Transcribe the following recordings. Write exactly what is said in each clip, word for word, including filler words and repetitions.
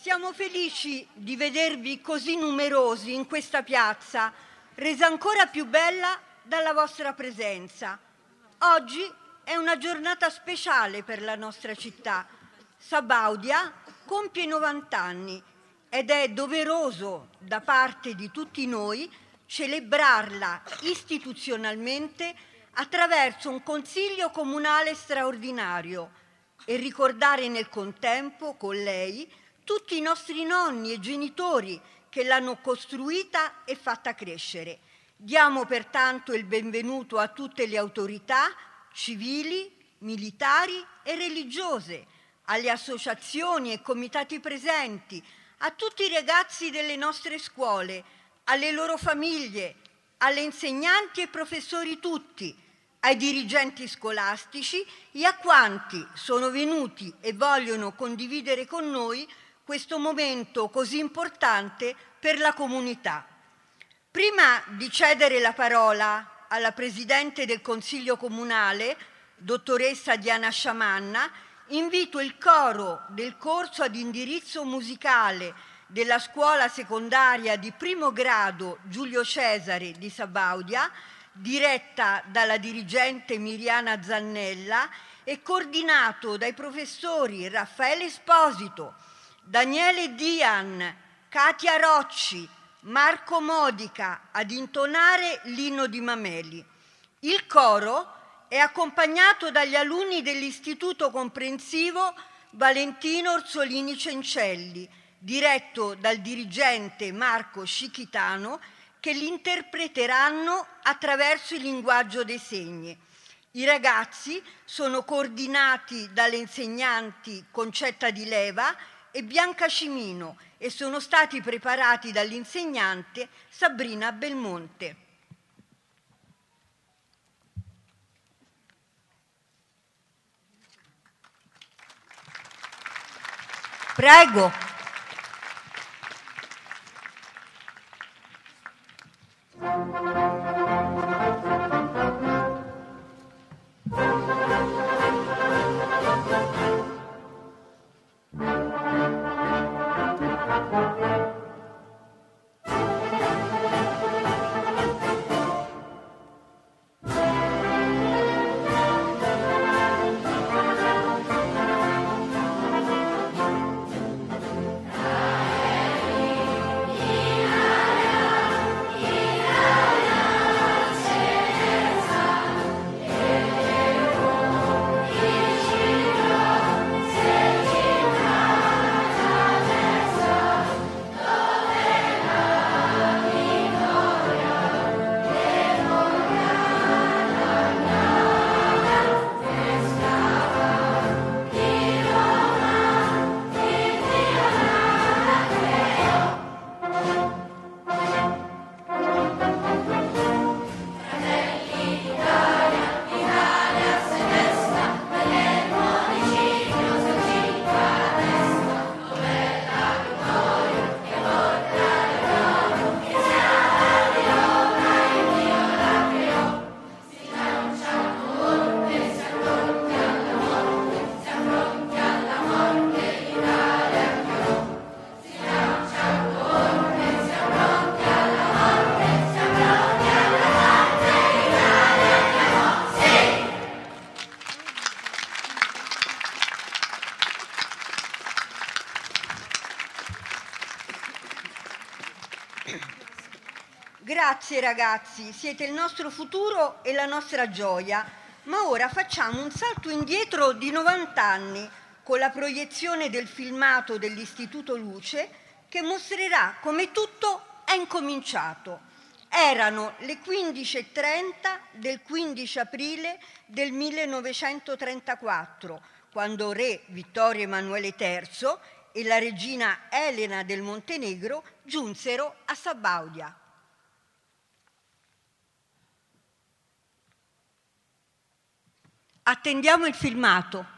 Siamo felici di vedervi così numerosi in questa piazza, resa ancora più bella dalla vostra presenza. Oggi è una giornata speciale per la nostra città. Sabaudia compie novanta anni ed è doveroso da parte di tutti noi celebrarla istituzionalmente attraverso un consiglio comunale straordinario e ricordare nel contempo con lei tutti i nostri nonni e genitori che l'hanno costruita e fatta crescere. Diamo pertanto il benvenuto a tutte le autorità civili, militari e religiose, alle associazioni e comitati presenti, a tutti i ragazzi delle nostre scuole, alle loro famiglie, alle insegnanti e professori tutti, ai dirigenti scolastici e a quanti sono venuti e vogliono condividere con noi questo momento così importante per la comunità. Prima di cedere la parola alla Presidente del Consiglio Comunale, dottoressa Diana Sciamanna, invito il coro del corso ad indirizzo musicale della scuola secondaria di primo grado Giulio Cesare di Sabaudia, diretta dalla dirigente Miriana Zannella e coordinato dai professori Raffaele Esposito, Daniele Dian, Katia Rocci, Marco Modica ad intonare l'inno di Mameli. Il coro è accompagnato dagli alunni dell'Istituto Comprensivo Valentino Orsolini Cencelli, diretto dal dirigente Marco Scichitano, che li interpreteranno attraverso il linguaggio dei segni. I ragazzi sono coordinati dalle insegnanti Concetta Di Leva e Bianca Cimino e sono stati preparati dall'insegnante Sabrina Belmonte. Prego. Grazie ragazzi, siete il nostro futuro e la nostra gioia, ma ora facciamo un salto indietro di novanta anni con la proiezione del filmato dell'Istituto Luce che mostrerà come tutto è incominciato. Erano le quindici e trenta del quindici aprile del millenovecentotrentaquattro, quando re Vittorio Emanuele terzo e la regina Elena del Montenegro giunsero a Sabaudia. Attendiamo il filmato.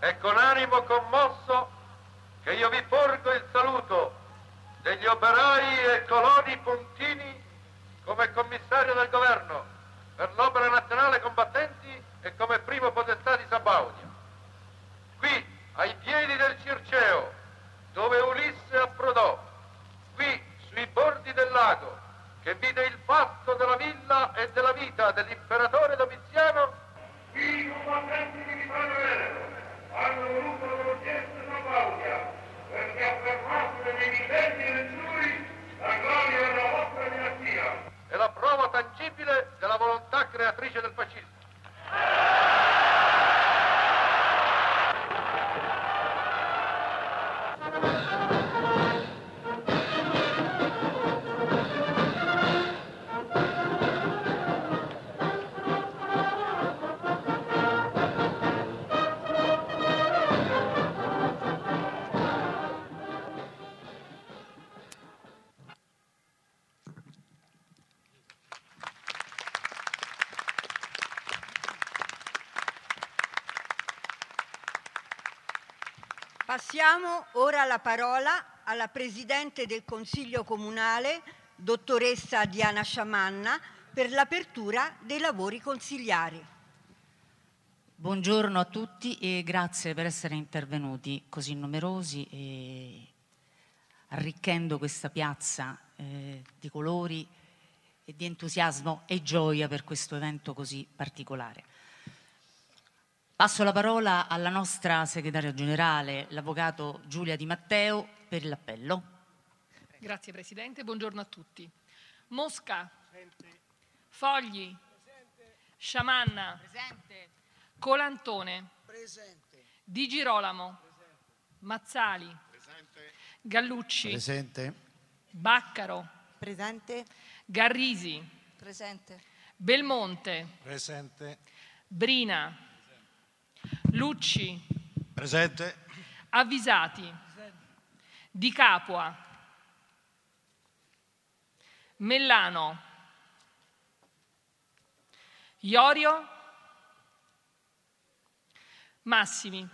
È con animo commosso che io vi porgo il saluto degli operai e coloni puntini come commissario del governo per l'opera nazionale combattenti e come primo potestà di Sabaudia. Qui, ai piedi del Circeo, dove Ulisse approdò, qui, sui bordi del lago, che vide il passo della villa e della vita dell'imperatore Domiziano, qui i combattenti di Vittorio Veneto hanno voluto l'orchestra Sabaudia perché affermasse nei millenni e nei giuri la gloria della vostra dinastia. È la prova tangibile della volontà creatrice del fascismo. Passiamo ora la parola alla Presidente del Consiglio Comunale, dottoressa Diana Sciamanna, per l'apertura dei lavori consigliari. Buongiorno a tutti e grazie per essere intervenuti così numerosi e arricchendo questa piazza eh, di colori e di entusiasmo e gioia per questo evento così particolare. Passo la parola alla nostra segretaria generale, l'avvocato Giulia Di Matteo, per l'appello. Grazie Presidente, buongiorno a tutti. Mosca, presente. Fogli, presente. Sciamanna, presente. Colantone, presente. Di Girolamo, presente. Mazzali, presente. Gallucci, presente. Baccaro, presente. Garrisi, presente. Belmonte, presente. Brina, Lucci, presente. Avvisati, presente. Di Capua, Mellano, Iorio, Massimi,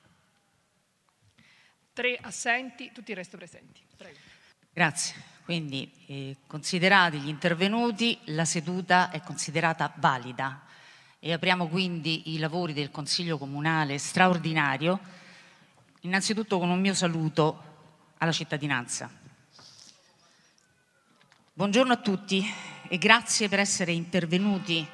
tre assenti, tutto il resto presenti. Prego. Grazie. Quindi, eh, considerati gli intervenuti, la seduta è considerata valida. E apriamo quindi i lavori del Consiglio Comunale straordinario, innanzitutto con un mio saluto alla cittadinanza. Buongiorno a tutti e grazie per essere intervenuti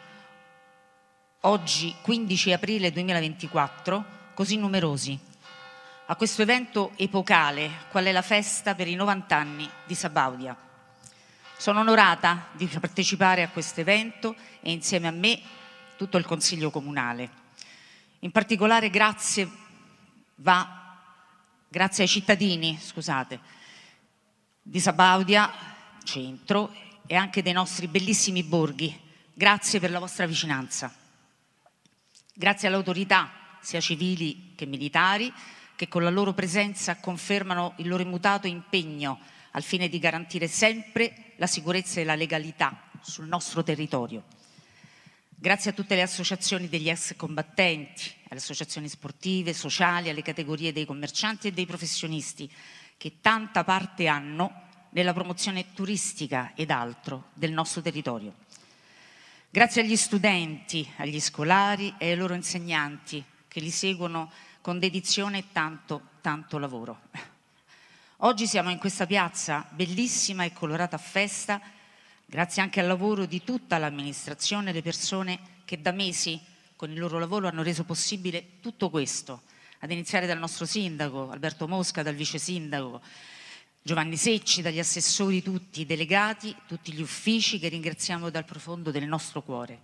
oggi, quindici aprile duemilaventiquattro, così numerosi, a questo evento epocale, qual è la festa per i novanta anni di Sabaudia. Sono onorata di partecipare a questo evento e insieme a me tutto il Consiglio Comunale. In particolare grazie, va, grazie ai cittadini, scusate, di Sabaudia, centro, e anche dei nostri bellissimi borghi. Grazie per la vostra vicinanza. Grazie alle autorità, sia civili che militari, che con la loro presenza confermano il loro immutato impegno al fine di garantire sempre la sicurezza e la legalità sul nostro territorio. Grazie a tutte le associazioni degli ex combattenti, alle associazioni sportive, sociali, alle categorie dei commercianti e dei professionisti che tanta parte hanno nella promozione turistica ed altro del nostro territorio. Grazie agli studenti, agli scolari e ai loro insegnanti che li seguono con dedizione e tanto, tanto lavoro. Oggi siamo in questa piazza bellissima e colorata a festa, grazie anche al lavoro di tutta l'amministrazione e le persone che da mesi con il loro lavoro hanno reso possibile tutto questo, ad iniziare dal nostro sindaco Alberto Mosca, dal vice sindaco Giovanni Secci, dagli assessori tutti, i delegati, tutti gli uffici che ringraziamo dal profondo del nostro cuore.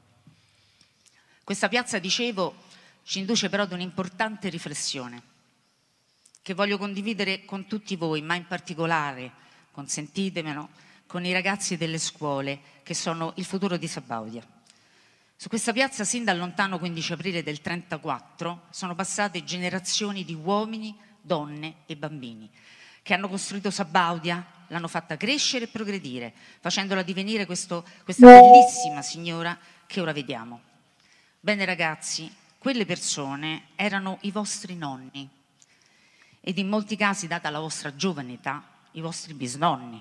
Questa piazza, dicevo, ci induce però ad un'importante riflessione che voglio condividere con tutti voi, ma in particolare, consentitemelo, con i ragazzi delle scuole che sono il futuro di Sabaudia. Su questa piazza, sin dal lontano quindici aprile del trentaquattro, sono passate generazioni di uomini, donne e bambini che hanno costruito Sabaudia, l'hanno fatta crescere e progredire, facendola divenire questo, questa bellissima signora che ora vediamo. Bene ragazzi, quelle persone erano i vostri nonni ed in molti casi, data la vostra giovane età, i vostri bisnonni.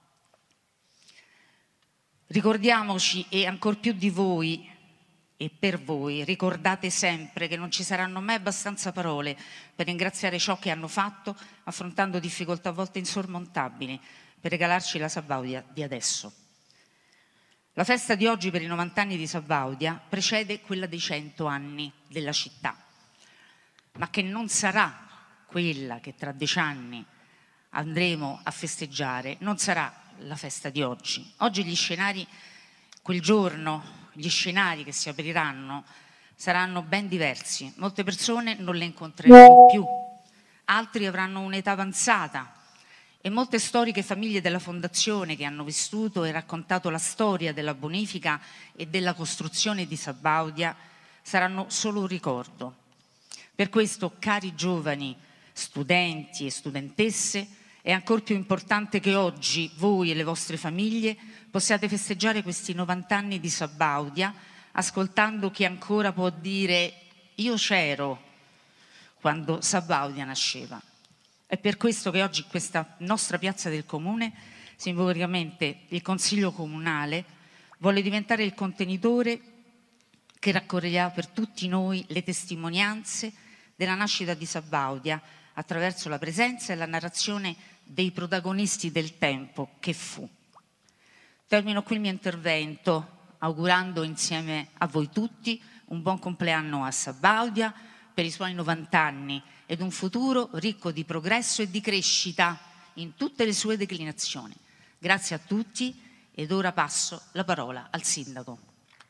Ricordiamoci, e ancor più di voi e per voi, ricordate sempre che non ci saranno mai abbastanza parole per ringraziare ciò che hanno fatto, affrontando difficoltà a volte insormontabili, per regalarci la Sabaudia di adesso. La festa di oggi per i novanta anni di Sabaudia precede quella dei cento anni della città, ma che non sarà quella che tra dieci anni andremo a festeggiare, non sarà la festa di oggi. Oggi gli scenari, quel giorno, gli scenari che si apriranno saranno ben diversi. Molte persone non le incontreremo più, altri avranno un'età avanzata e molte storiche famiglie della Fondazione che hanno vissuto e raccontato la storia della bonifica e della costruzione di Sabaudia saranno solo un ricordo. Per questo, cari giovani, studenti e studentesse, è ancor più importante che oggi voi e le vostre famiglie possiate festeggiare questi novanta anni di Sabaudia ascoltando chi ancora può dire io c'ero quando Sabaudia nasceva. È per questo che oggi in questa nostra piazza del Comune, simbolicamente il Consiglio Comunale, vuole diventare il contenitore che raccoglierà per tutti noi le testimonianze della nascita di Sabaudia attraverso la presenza e la narrazione dei protagonisti del tempo che fu. Termino qui il mio intervento augurando insieme a voi tutti un buon compleanno a Sabaudia per i suoi novanta anni ed un futuro ricco di progresso e di crescita in tutte le sue declinazioni. Grazie a tutti ed ora passo la parola al Sindaco.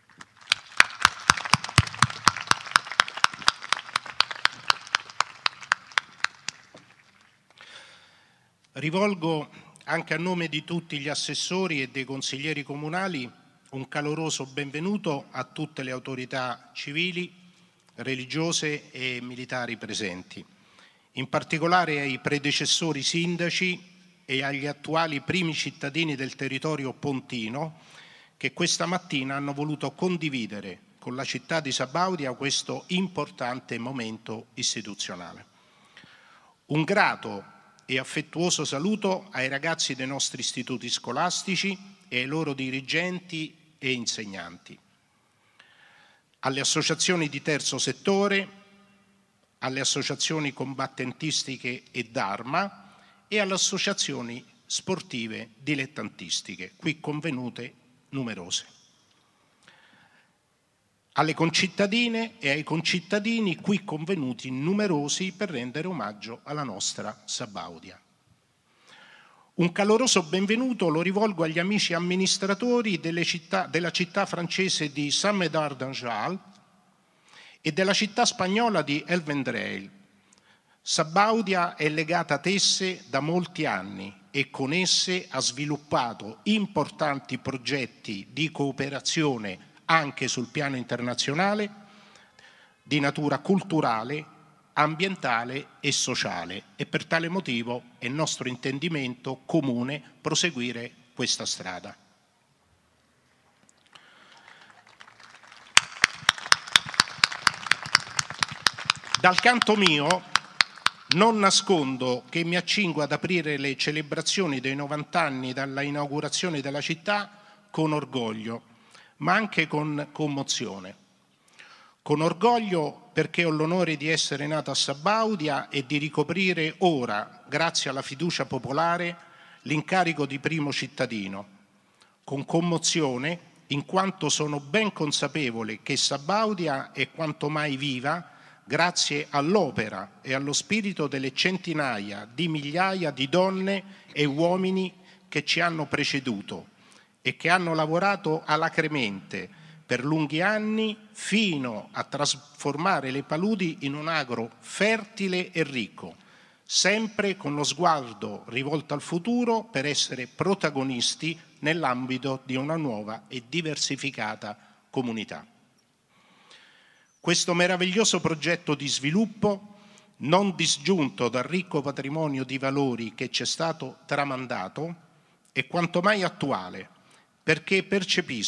Rivolgo anche a nome di tutti gli assessori e dei consiglieri comunali un caloroso benvenuto a tutte le autorità civili, religiose e militari presenti, in particolare ai predecessori sindaci e agli attuali primi cittadini del territorio pontino che questa mattina hanno voluto condividere con la città di Sabaudia questo importante momento istituzionale. Un grato e affettuoso saluto ai ragazzi dei nostri istituti scolastici e ai loro dirigenti e insegnanti, alle associazioni di terzo settore, alle associazioni combattentistiche e d'arma e alle associazioni sportive dilettantistiche, qui convenute numerose, alle concittadine e ai concittadini qui convenuti numerosi per rendere omaggio alla nostra Sabaudia. Un caloroso benvenuto lo rivolgo agli amici amministratori delle città, della città francese di Saint-Médard-d'Anjal e della città spagnola di El Vendrell. Sabaudia è legata a esse da molti anni e con esse ha sviluppato importanti progetti di cooperazione anche sul piano internazionale, di natura culturale, ambientale e sociale, e per tale motivo è nostro intendimento comune proseguire questa strada. Dal canto mio non nascondo che mi accingo ad aprire le celebrazioni dei novanta anni dalla inaugurazione della città con orgoglio, ma anche con commozione. Con orgoglio perché ho l'onore di essere nato a Sabaudia e di ricoprire ora, grazie alla fiducia popolare, l'incarico di primo cittadino. Con commozione in quanto sono ben consapevole che Sabaudia è quanto mai viva grazie all'opera e allo spirito delle centinaia di migliaia di donne e uomini che ci hanno preceduto e che hanno lavorato alacremente per lunghi anni fino a trasformare le paludi in un agro fertile e ricco, sempre con lo sguardo rivolto al futuro per essere protagonisti nell'ambito di una nuova e diversificata comunità. Questo meraviglioso progetto di sviluppo, non disgiunto dal ricco patrimonio di valori che ci è stato tramandato, è quanto mai attuale, perché percepisco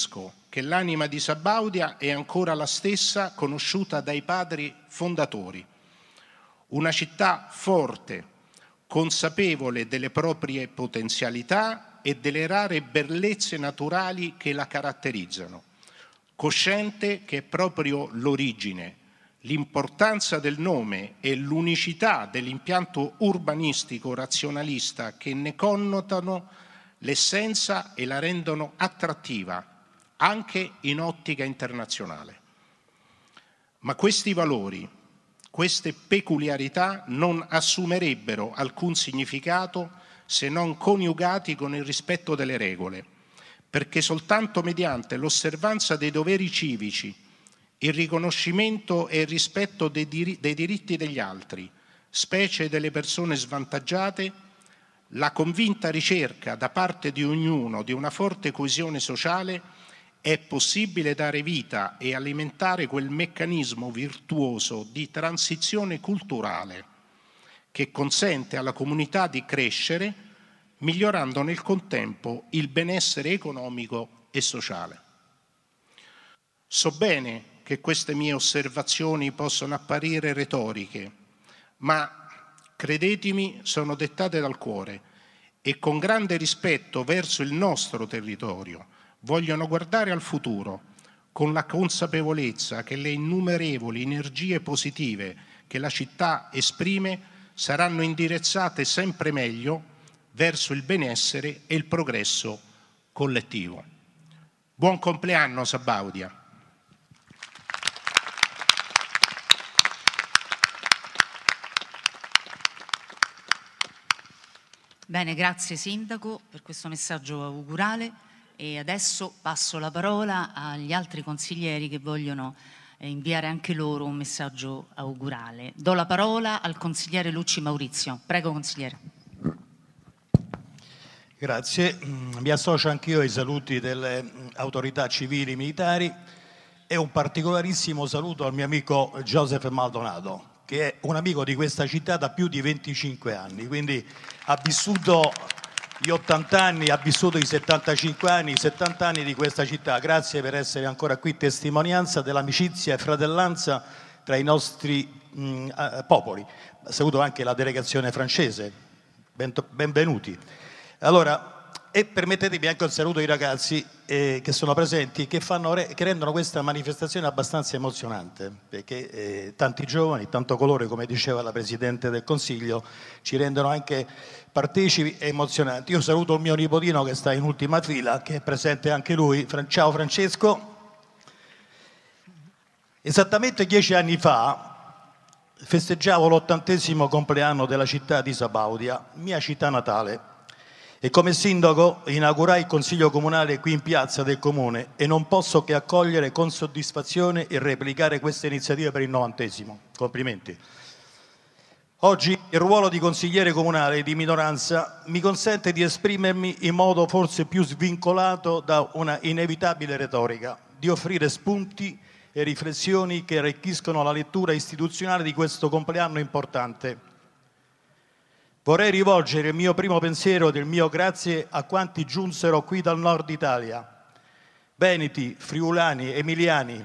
che l'anima di Sabaudia è ancora la stessa conosciuta dai padri fondatori. Una città forte, consapevole delle proprie potenzialità e delle rare bellezze naturali che la caratterizzano, cosciente che è proprio l'origine, l'importanza del nome e l'unicità dell'impianto urbanistico razionalista che ne connotano l'essenza e la rendono attrattiva anche in ottica internazionale. Ma questi valori, queste peculiarità non assumerebbero alcun significato se non coniugati con il rispetto delle regole, perché soltanto mediante l'osservanza dei doveri civici, il riconoscimento e il rispetto dei, dir- dei diritti degli altri, specie delle persone svantaggiate, la convinta ricerca da parte di ognuno di una forte coesione sociale, è possibile dare vita e alimentare quel meccanismo virtuoso di transizione culturale che consente alla comunità di crescere, migliorando nel contempo il benessere economico e sociale. So bene che queste mie osservazioni possono apparire retoriche, ma credetemi, sono dettate dal cuore e con grande rispetto verso il nostro territorio vogliono guardare al futuro con la consapevolezza che le innumerevoli energie positive che la città esprime saranno indirizzate sempre meglio verso il benessere e il progresso collettivo. Buon compleanno Sabaudia! Bene, grazie Sindaco per questo messaggio augurale. E adesso passo la parola agli altri consiglieri che vogliono inviare anche loro un messaggio augurale. Do la parola al consigliere Lucci Maurizio. Prego, consigliere. Grazie. Mi associo anch'io ai saluti delle autorità civili e militari e un particolarissimo saluto al mio amico Joseph Maldonado, che è un amico di questa città da più di venticinque anni, quindi ha vissuto gli ottanta anni, ha vissuto i settantacinque anni, i settanta anni di questa città. Grazie per essere ancora qui, testimonianza dell'amicizia e fratellanza tra i nostri mh, eh, popoli. Saluto anche la delegazione francese, ben, benvenuti. Allora, e permettetemi anche un saluto ai ragazzi eh, che sono presenti, che, fanno re, che rendono questa manifestazione abbastanza emozionante, perché eh, tanti giovani, tanto colore, come diceva la Presidente del Consiglio, ci rendono anche partecipi e emozionanti. Io saluto il mio nipotino che sta in ultima fila, che è presente anche lui. Ciao Francesco. Esattamente dieci anni fa festeggiavo l'ottantesimo compleanno della città di Sabaudia, mia città natale, e come sindaco inaugurai il Consiglio Comunale qui in piazza del Comune e non posso che accogliere con soddisfazione e replicare questa iniziativa per il novantesimo. Complimenti. Oggi il ruolo di consigliere comunale di minoranza mi consente di esprimermi in modo forse più svincolato da una inevitabile retorica, di offrire spunti e riflessioni che arricchiscono la lettura istituzionale di questo compleanno importante. Vorrei rivolgere il mio primo pensiero del mio grazie a quanti giunsero qui dal nord Italia, veneti, friulani, emiliani,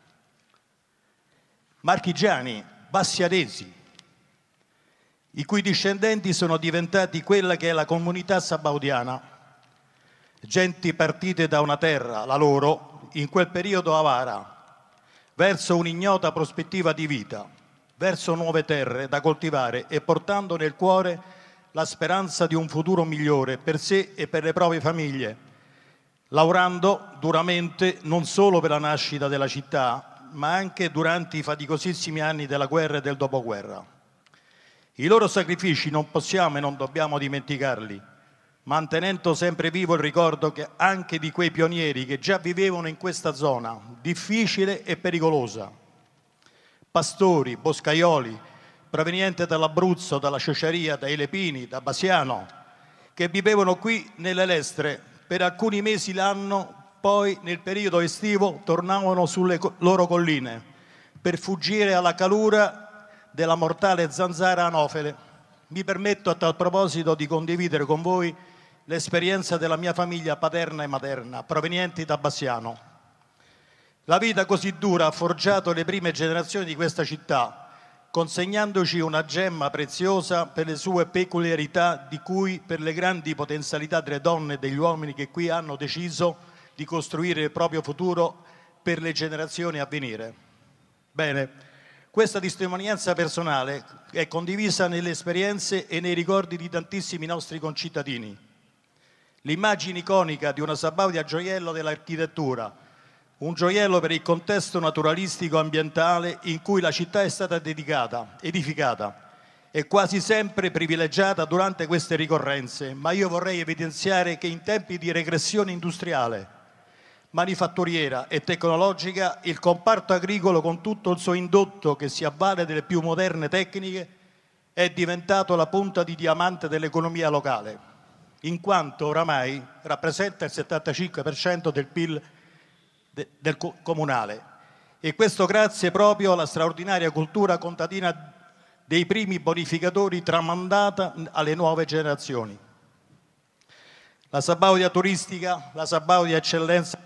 marchigiani, bassiadesi, i cui discendenti sono diventati quella che è la comunità sabaudiana, genti partite da una terra, la loro, in quel periodo avara, verso un'ignota prospettiva di vita, verso nuove terre da coltivare e portando nel cuore la speranza di un futuro migliore per sé e per le proprie famiglie, lavorando duramente non solo per la nascita della città, ma anche durante i faticosissimi anni della guerra e del dopoguerra. I loro sacrifici non possiamo e non dobbiamo dimenticarli, mantenendo sempre vivo il ricordo che anche di quei pionieri che già vivevano in questa zona difficile e pericolosa. Pastori, boscaioli, provenienti dall'Abruzzo, dalla Ciociaria, dai Lepini, da Basiano, che vivevano qui nelle Lestre per alcuni mesi l'anno, poi nel periodo estivo tornavano sulle loro colline per fuggire alla calura della mortale zanzara anofele. Mi permetto a tal proposito di condividere con voi l'esperienza della mia famiglia paterna e materna, provenienti da Bassiano. La vita così dura ha forgiato le prime generazioni di questa città, consegnandoci una gemma preziosa per le sue peculiarità, di cui per le grandi potenzialità delle donne e degli uomini che qui hanno deciso di costruire il proprio futuro per le generazioni a venire. Bene, questa testimonianza personale è condivisa nelle esperienze e nei ricordi di tantissimi nostri concittadini. L'immagine iconica di una Sabaudia gioiello dell'architettura, un gioiello per il contesto naturalistico ambientale in cui la città è stata dedicata, edificata e quasi sempre privilegiata durante queste ricorrenze, ma io vorrei evidenziare che in tempi di regressione industriale, manifatturiera e tecnologica, il comparto agricolo, con tutto il suo indotto che si avvale delle più moderne tecniche, è diventato la punta di diamante dell'economia locale, in quanto oramai rappresenta il settantacinque per cento del P I L del comunale, e questo grazie proprio alla straordinaria cultura contadina dei primi bonificatori tramandata alle nuove generazioni. La Sabaudia turistica, la Sabaudia eccellenza,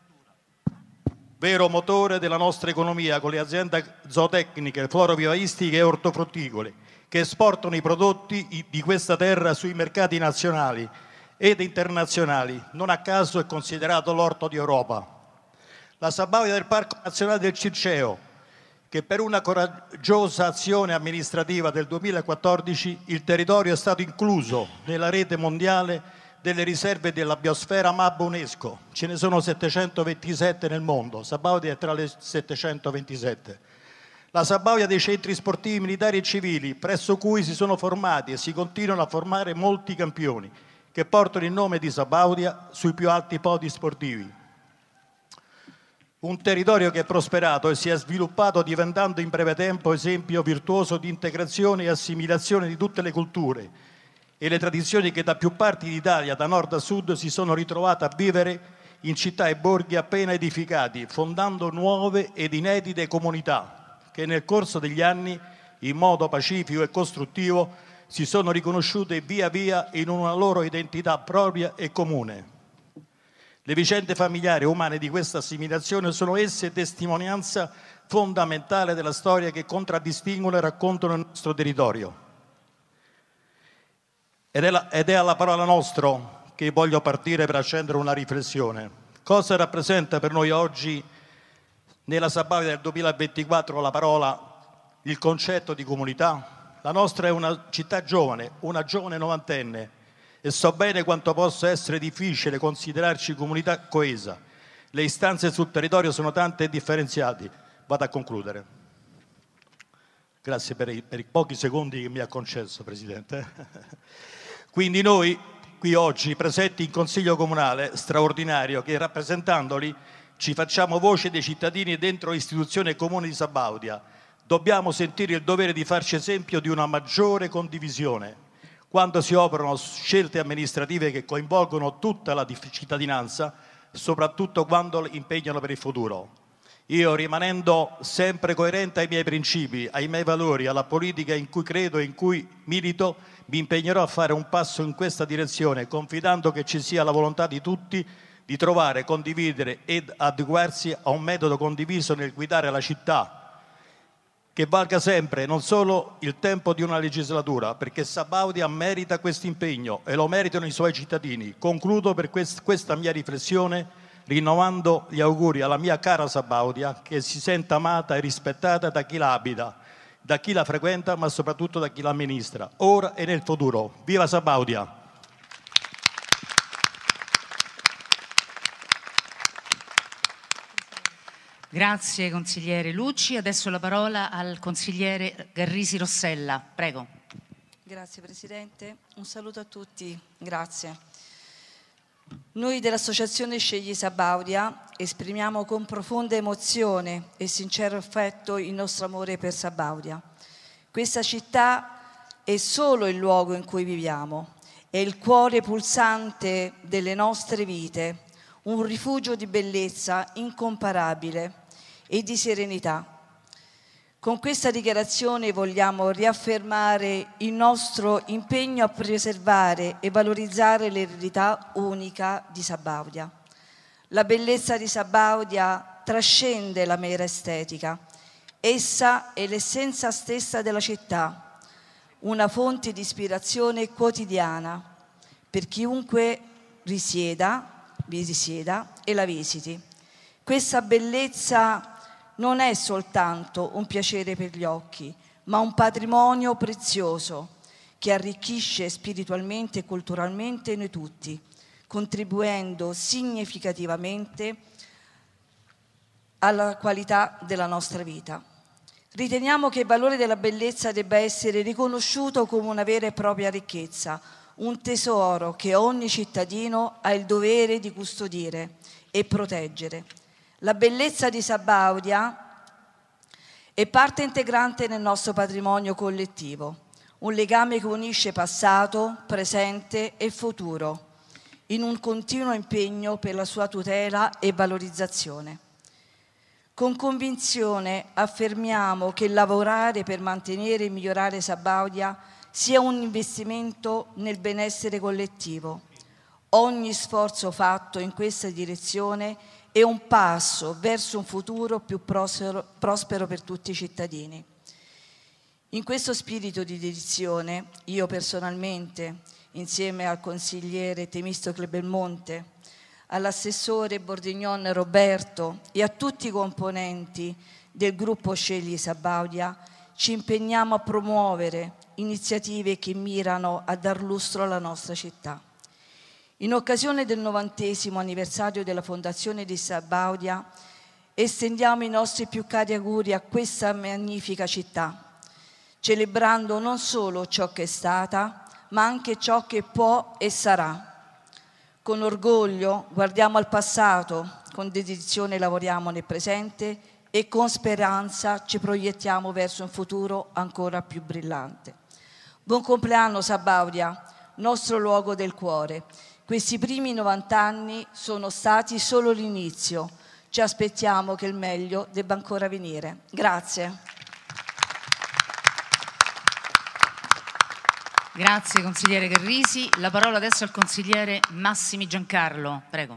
vero motore della nostra economia, con le aziende zootecniche, florovivaistiche e ortofrutticole che esportano i prodotti di questa terra sui mercati nazionali ed internazionali. Non a caso è considerato l'orto d'Europa. La Sabaudia del Parco Nazionale del Circeo, che per una coraggiosa azione amministrativa del duemilaquattordici il territorio è stato incluso nella rete mondiale delle riserve della biosfera M A B UNESCO. Ce ne sono settecentoventisette nel mondo, Sabaudia è tra le settecentoventisette. La Sabaudia dei centri sportivi militari e civili, presso cui si sono formati e si continuano a formare molti campioni, che portano il nome di Sabaudia sui più alti podi sportivi. Un territorio che è prosperato e si è sviluppato diventando in breve tempo esempio virtuoso di integrazione e assimilazione di tutte le culture e le tradizioni che da più parti d'Italia, da nord a sud, si sono ritrovate a vivere in città e borghi appena edificati, fondando nuove ed inedite comunità che nel corso degli anni, in modo pacifico e costruttivo, si sono riconosciute via via in una loro identità propria e comune. Le vicende familiari e umane di questa assimilazione sono esse testimonianza fondamentale della storia che contraddistinguono e raccontano il nostro territorio. Ed è, la, ed è alla parola nostro che voglio partire per accendere una riflessione. Cosa rappresenta per noi oggi, nella Sabaudia del duemilaventiquattro, la parola, il concetto di comunità? La nostra è una città giovane, una giovane novantenne, e so bene quanto possa essere difficile considerarci comunità coesa. Le istanze sul territorio sono tante e differenziate. Vado a concludere. Grazie per i, per i pochi secondi che mi ha concesso, Presidente. Quindi noi, qui oggi, presenti in Consiglio Comunale straordinario, che rappresentandoli ci facciamo voce dei cittadini dentro l'istituzione comune di Sabaudia, dobbiamo sentire il dovere di farci esempio di una maggiore condivisione quando si operano scelte amministrative che coinvolgono tutta la cittadinanza, soprattutto quando impegnano per il futuro. Io, rimanendo sempre coerente ai miei principi, ai miei valori, alla politica in cui credo e in cui milito, mi impegnerò a fare un passo in questa direzione, confidando che ci sia la volontà di tutti di trovare, condividere ed adeguarsi a un metodo condiviso nel guidare la città, che valga sempre non solo il tempo di una legislatura, perché Sabaudia merita questo impegno e lo meritano i suoi cittadini. Concludo per quest- questa mia riflessione rinnovando gli auguri alla mia cara Sabaudia, che si senta amata e rispettata da chi la abita, da chi la frequenta, ma soprattutto da chi la amministra, ora e nel futuro. Viva Sabaudia! Grazie consigliere Lucci. Adesso la parola al consigliere Garrisi Rossella. Prego. Grazie Presidente, un saluto a tutti, grazie. Noi dell'Associazione Scegli Sabaudia esprimiamo con profonda emozione e sincero affetto il nostro amore per Sabaudia. Questa città è solo il luogo in cui viviamo, è il cuore pulsante delle nostre vite, un rifugio di bellezza incomparabile e di serenità. Con questa dichiarazione vogliamo riaffermare il nostro impegno a preservare e valorizzare l'eredità unica di Sabaudia. La bellezza di Sabaudia trascende la mera estetica. Essa è l'essenza stessa della città, una fonte di ispirazione quotidiana per chiunque risieda, vi risieda e la visiti. Questa bellezza non è soltanto un piacere per gli occhi, ma un patrimonio prezioso che arricchisce spiritualmente e culturalmente noi tutti, contribuendo significativamente alla qualità della nostra vita. Riteniamo che il valore della bellezza debba essere riconosciuto come una vera e propria ricchezza, un tesoro che ogni cittadino ha il dovere di custodire e proteggere. La bellezza di Sabaudia è parte integrante nel nostro patrimonio collettivo, un legame che unisce passato, presente e futuro, in un continuo impegno per la sua tutela e valorizzazione. Con convinzione affermiamo che lavorare per mantenere e migliorare Sabaudia sia un investimento nel benessere collettivo. Ogni sforzo fatto in questa direzione è un passo verso un futuro più prospero, prospero per tutti i cittadini. In questo spirito di dedizione, io personalmente, insieme al consigliere Temistocle Belmonte, all'assessore Bordignon Roberto e a tutti i componenti del gruppo Scegli Sabaudia, ci impegniamo a promuovere iniziative che mirano a dar lustro alla nostra città. In occasione del novantesimo anniversario della fondazione di Sabaudia, estendiamo i nostri più cari auguri a questa magnifica città, celebrando non solo ciò che è stata, ma anche ciò che può e sarà. Con orgoglio guardiamo al passato, con dedizione lavoriamo nel presente e con speranza ci proiettiamo verso un futuro ancora più brillante. Buon compleanno Sabaudia, nostro luogo del cuore. Questi primi novanta anni sono stati solo l'inizio. Ci aspettiamo che il meglio debba ancora venire. Grazie. Grazie consigliere Carrisi. La parola adesso al consigliere Massimi Giancarlo. Prego.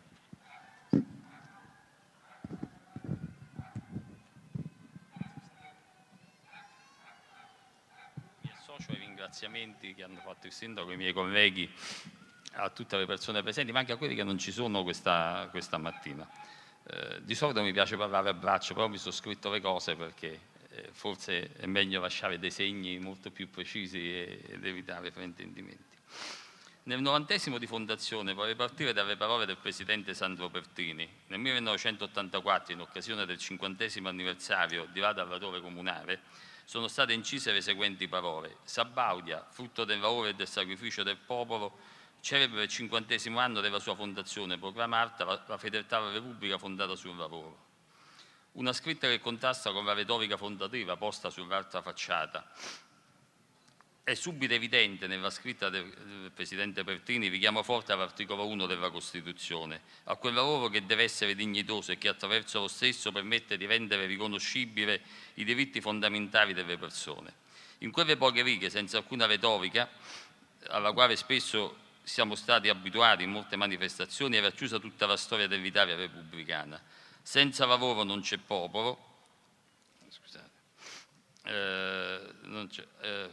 Mi associo ai ringraziamenti che hanno fatto il sindaco e i miei colleghi, a tutte le persone presenti, ma anche a quelli che non ci sono questa, questa mattina. Eh, di solito mi piace parlare a braccio, però mi sono scritto le cose perché eh, forse è meglio lasciare dei segni molto più precisi e, ed evitare fraintendimenti. Nel novantesimo di fondazione vorrei partire dalle parole del presidente Sandro Pertini. Nel millenovecentottantaquattro, in occasione del cinquantesimo anniversario di Vada Lavoro Comunale, sono state incise le seguenti parole: Sabaudia, frutto del lavoro e del sacrificio del popolo, celebra il cinquantesimo anno della sua fondazione, proclamata la, la fedeltà alla Repubblica fondata sul lavoro. Una scritta che contrasta con la retorica fondativa posta sull'altra facciata. È subito evidente nella scritta del, del Presidente Pertini richiamo forte all'articolo uno della Costituzione, a quel lavoro che deve essere dignitoso e che attraverso lo stesso permette di rendere riconoscibile i diritti fondamentali delle persone. In quelle poche righe, senza alcuna retorica, alla quale spesso siamo stati abituati in molte manifestazioni, era chiusa tutta la storia dell'Italia repubblicana. Senza lavoro non c'è popolo, scusate, eh, non c'è, eh,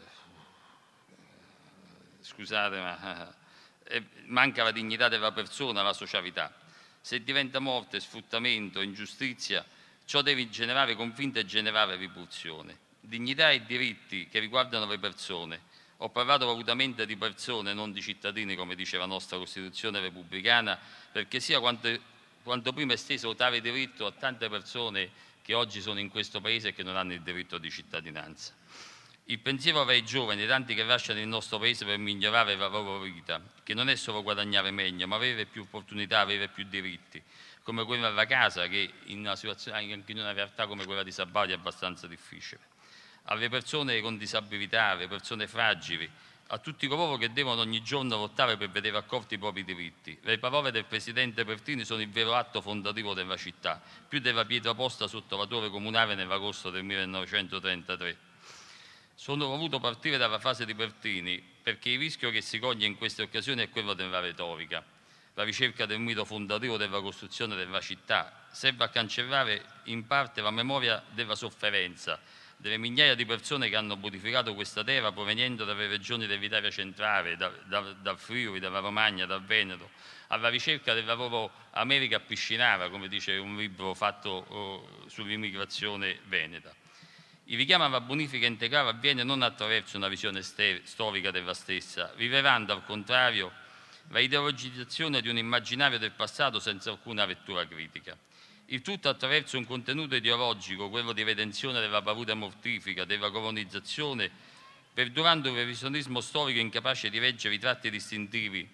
scusate ma eh, manca la dignità della persona, la socialità. Se diventa morte, sfruttamento, ingiustizia, ciò deve generare conflitto e generare ripulsione. Dignità e diritti che riguardano le persone. Ho parlato volutamente di persone, non di cittadini, come dice la nostra Costituzione repubblicana, perché sia quanto, quanto prima esteso tale diritto a tante persone che oggi sono in questo Paese e che non hanno il diritto di cittadinanza. Il pensiero va ai giovani, tanti che lasciano il nostro Paese per migliorare la loro vita, che non è solo guadagnare meglio, ma avere più opportunità, avere più diritti, come quella alla casa, che in una situazione, anche in una realtà come quella di Sabaudia, è abbastanza difficile. Alle persone con disabilità, alle persone fragili, a tutti coloro che devono ogni giorno lottare per vedere accolti i propri diritti. Le parole del Presidente Pertini sono il vero atto fondativo della città, più della pietra posta sotto la torre comunale nell'agosto del millenovecentotrentatré. Sono voluto partire dalla frase di Pertini perché il rischio che si coglie in queste occasioni è quello della retorica. la ricerca del mito fondativo della costruzione della città, serve a cancellare in parte la memoria della sofferenza delle migliaia di persone che hanno modificato questa terra proveniendo dalle regioni dell'Italia centrale, da, da, dal Friuli, dalla Romagna, dal Veneto, alla ricerca della loro America piscinara, come dice un libro fatto oh, sull'immigrazione veneta. Il richiamo alla bonifica integrale avviene non attraverso una visione storica della stessa, rivelando al contrario la ideologizzazione di un immaginario del passato senza alcuna lettura critica. Il tutto attraverso un contenuto ideologico, quello di redenzione della paura mortifica, della colonizzazione, perdurando un revisionismo storico incapace di reggere i tratti distintivi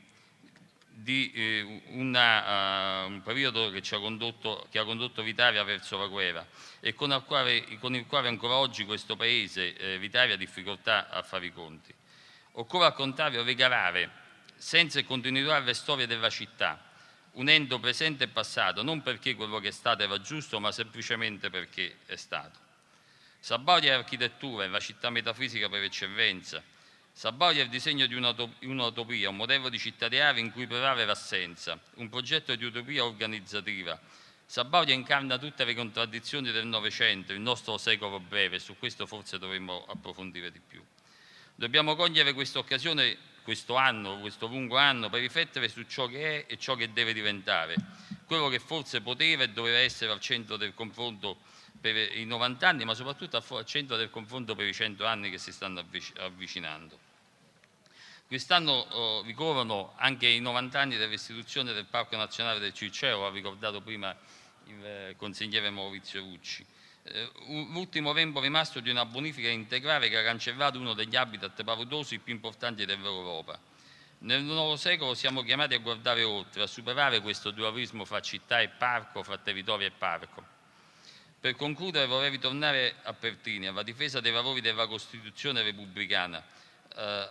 di eh, una, uh, un periodo che, ci ha condotto, che ha condotto l'Italia verso la guerra e con il quale, con il quale ancora oggi questo Paese, eh, l'Italia, ha difficoltà a fare i conti. Occorre al contrario regalare senza e continuare le storie della città, unendo presente e passato, non perché quello che è stato era giusto, ma semplicemente perché è stato. Sabaudia è architettura, è la città metafisica per eccellenza. Sabaudia è il disegno di un'utopia, un modello di città ideale in cui prevale l'assenza, un progetto di utopia organizzativa. Sabaudia incarna tutte le contraddizioni del Novecento, il nostro secolo breve, su questo forse dovremmo approfondire di più. Dobbiamo cogliere questa occasione, questo anno, questo lungo anno, per riflettere su ciò che è e ciò che deve diventare, quello che forse poteva e doveva essere al centro del confronto per i novanta anni, ma soprattutto al centro del confronto per i cento anni che si stanno avvicinando. Quest'anno oh, ricorrono anche i novanta anni dell'istituzione del Parco Nazionale del Circeo, l'ha ricordato prima il eh, consigliere Maurizio Lucci. L'ultimo lembo rimasto di una bonifica integrale che ha cancellato uno degli habitat paludosi più importanti dell'Europa. Nel nuovo secolo siamo chiamati a guardare oltre, a superare questo dualismo fra città e parco, fra territorio e parco. Per concludere vorrei ritornare a Pertini, alla difesa dei valori della Costituzione repubblicana. Eh,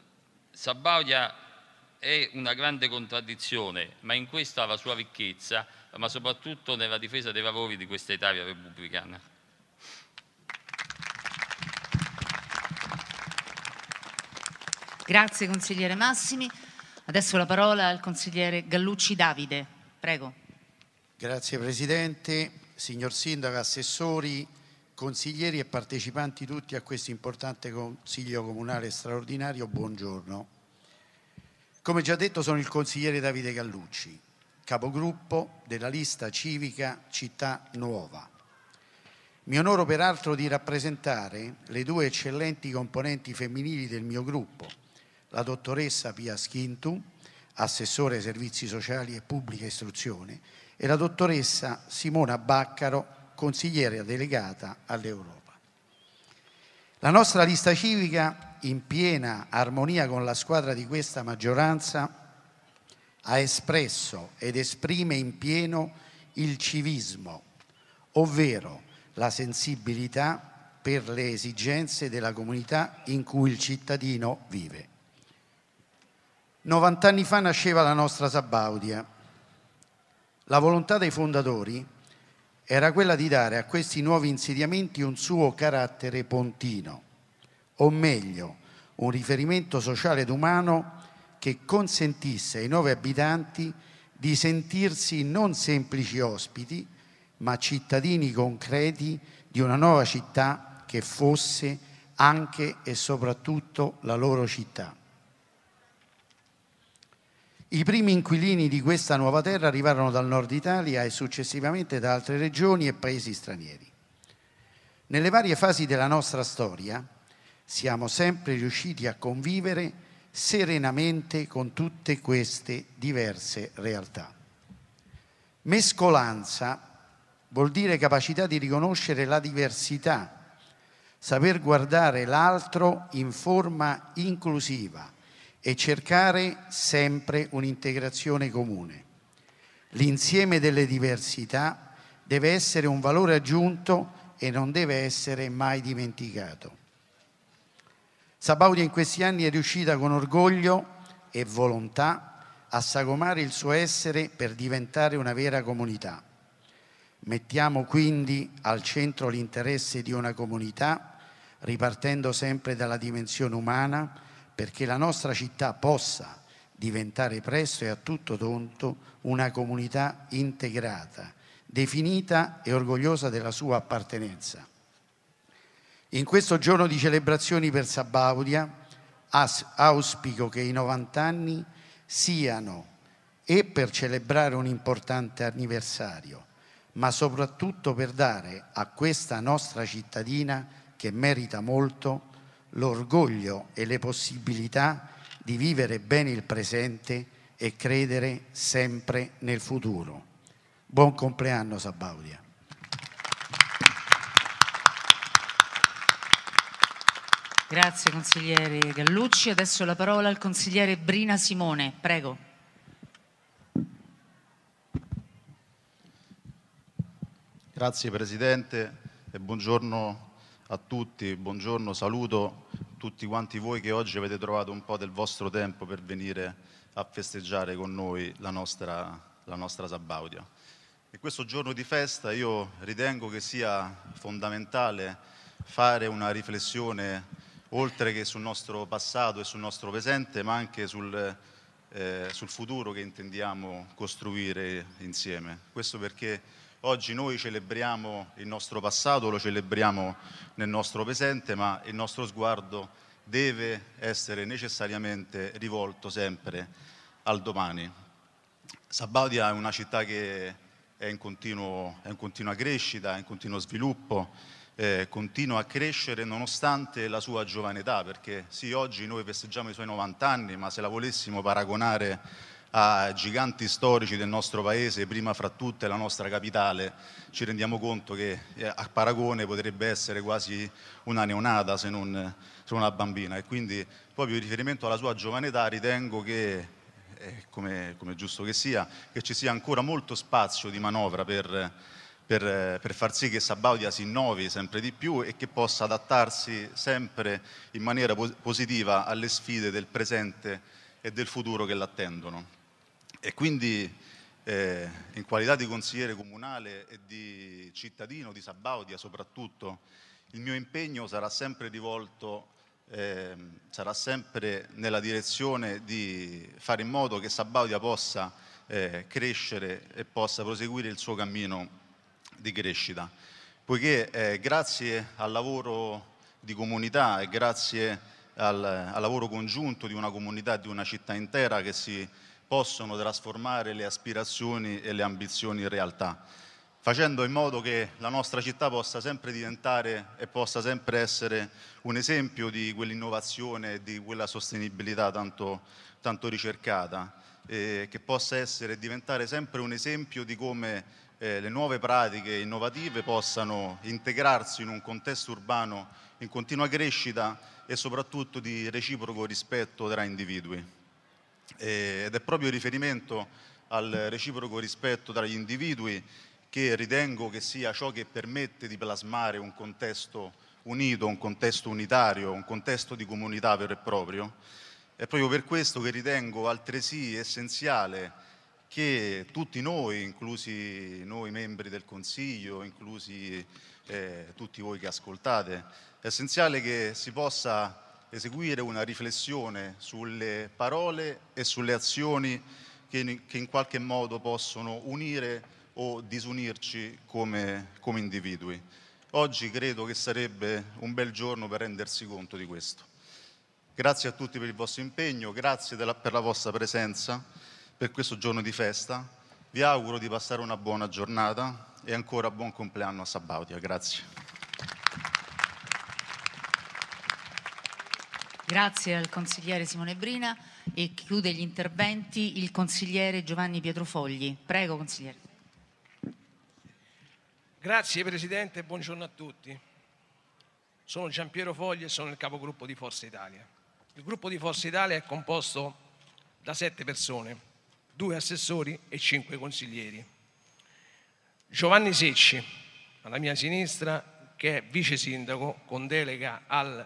Sabaudia è una grande contraddizione, ma in questa ha la sua ricchezza, ma soprattutto nella difesa dei valori di questa Italia repubblicana. Grazie consigliere Massimi. Adesso la parola al consigliere Gallucci Davide. Prego. Grazie Presidente, signor Sindaco, assessori, consiglieri e partecipanti tutti a questo importante Consiglio Comunale straordinario, buongiorno. Come già detto sono il consigliere Davide Gallucci, capogruppo della lista civica Città Nuova. Mi onoro peraltro di rappresentare le due eccellenti componenti femminili del mio gruppo, la dottoressa Pia Schintu, assessore ai servizi sociali e pubblica istruzione, e la dottoressa Simona Baccaro, consigliere delegata all'Europa. La nostra lista civica, in piena armonia con la squadra di questa maggioranza, ha espresso ed esprime in pieno il civismo, ovvero la sensibilità per le esigenze della comunità in cui il cittadino vive. Novant'anni fa nasceva la nostra Sabaudia. La volontà dei fondatori era quella di dare a questi nuovi insediamenti un suo carattere pontino, o meglio, un riferimento sociale ed umano che consentisse ai nuovi abitanti di sentirsi non semplici ospiti, ma cittadini concreti di una nuova città che fosse anche e soprattutto la loro città. I primi inquilini di questa nuova terra arrivarono dal nord Italia e successivamente da altre regioni e paesi stranieri. Nelle varie fasi della nostra storia siamo sempre riusciti a convivere serenamente con tutte queste diverse realtà. Mescolanza vuol dire capacità di riconoscere la diversità, saper guardare l'altro in forma inclusiva e cercare sempre un'integrazione comune. L'insieme delle diversità deve essere un valore aggiunto e non deve essere mai dimenticato. Sabaudia in questi anni è riuscita con orgoglio e volontà a sagomare il suo essere per diventare una vera comunità. Mettiamo quindi al centro l'interesse di una comunità, ripartendo sempre dalla dimensione umana, perché la nostra città possa diventare presto e a tutto tondo una comunità integrata, definita e orgogliosa della sua appartenenza. In questo giorno di celebrazioni per Sabaudia auspico che i novanta anni siano e per celebrare un importante anniversario, ma soprattutto per dare a questa nostra cittadina, che merita molto, l'orgoglio e le possibilità di vivere bene il presente e credere sempre nel futuro. Buon compleanno Sabaudia. Grazie consigliere Gallucci. Adesso la parola al consigliere Brina Simone. Prego. Grazie Presidente e buongiorno a tutti, buongiorno, saluto tutti quanti voi che oggi avete trovato un po' del vostro tempo per venire a festeggiare con noi la nostra, la nostra Sabaudia. In questo giorno di festa io ritengo che sia fondamentale fare una riflessione oltre che sul nostro passato e sul nostro presente, ma anche sul, eh, sul futuro che intendiamo costruire insieme. Questo perché oggi noi celebriamo il nostro passato, lo celebriamo nel nostro presente, ma il nostro sguardo deve essere necessariamente rivolto sempre al domani. Sabaudia è una città che è in, continuo, è in continua crescita, è in continuo sviluppo, eh, continua a crescere nonostante la sua giovane età, perché sì, oggi noi festeggiamo i suoi novanta anni, ma se la volessimo paragonare a giganti storici del nostro paese, prima fra tutte la nostra capitale, ci rendiamo conto che a paragone potrebbe essere quasi una neonata se non, se non una bambina, e quindi proprio in riferimento alla sua giovane età ritengo che, eh, come, come giusto che sia, che ci sia ancora molto spazio di manovra per, per, per far sì che Sabaudia si innovi sempre di più e che possa adattarsi sempre in maniera pos- positiva alle sfide del presente e del futuro che l'attendono. E quindi eh, in qualità di consigliere comunale e di cittadino di Sabaudia soprattutto, il mio impegno sarà sempre rivolto, eh, sarà sempre nella direzione di fare in modo che Sabaudia possa eh, crescere e possa proseguire il suo cammino di crescita, poiché eh, grazie al lavoro di comunità e grazie al, al lavoro congiunto di una comunità, di una città intera, che si possono trasformare le aspirazioni e le ambizioni in realtà, facendo in modo che la nostra città possa sempre diventare e possa sempre essere un esempio di quell'innovazione e di quella sostenibilità tanto, tanto ricercata, e che possa essere diventare sempre un esempio di come eh, le nuove pratiche innovative possano integrarsi in un contesto urbano in continua crescita e soprattutto di reciproco rispetto tra individui. Ed è proprio in riferimento al reciproco rispetto tra gli individui che ritengo che sia ciò che permette di plasmare un contesto unito, un contesto unitario, un contesto di comunità vero e proprio. È proprio per questo che ritengo altresì essenziale che tutti noi, inclusi noi membri del Consiglio, inclusi eh, tutti voi che ascoltate, è essenziale che si possa eseguire una riflessione sulle parole e sulle azioni che in, che in qualche modo possono unire o disunirci come, come individui. Oggi credo che sarebbe un bel giorno per rendersi conto di questo. Grazie a tutti per il vostro impegno, grazie della, per la vostra presenza, per questo giorno di festa. Vi auguro di passare una buona giornata e ancora buon compleanno a Sabaudia. Grazie. Grazie al consigliere Simone Brina e chiude gli interventi il consigliere Giovanni Pietrofogli. Prego, consigliere. Grazie Presidente, buongiorno a tutti. Sono Giampiero Fogli e sono il capogruppo di Forza Italia. Il gruppo di Forza Italia è composto da sette persone, due assessori e cinque consiglieri. Giovanni Secci, alla mia sinistra, che è vice sindaco con delega al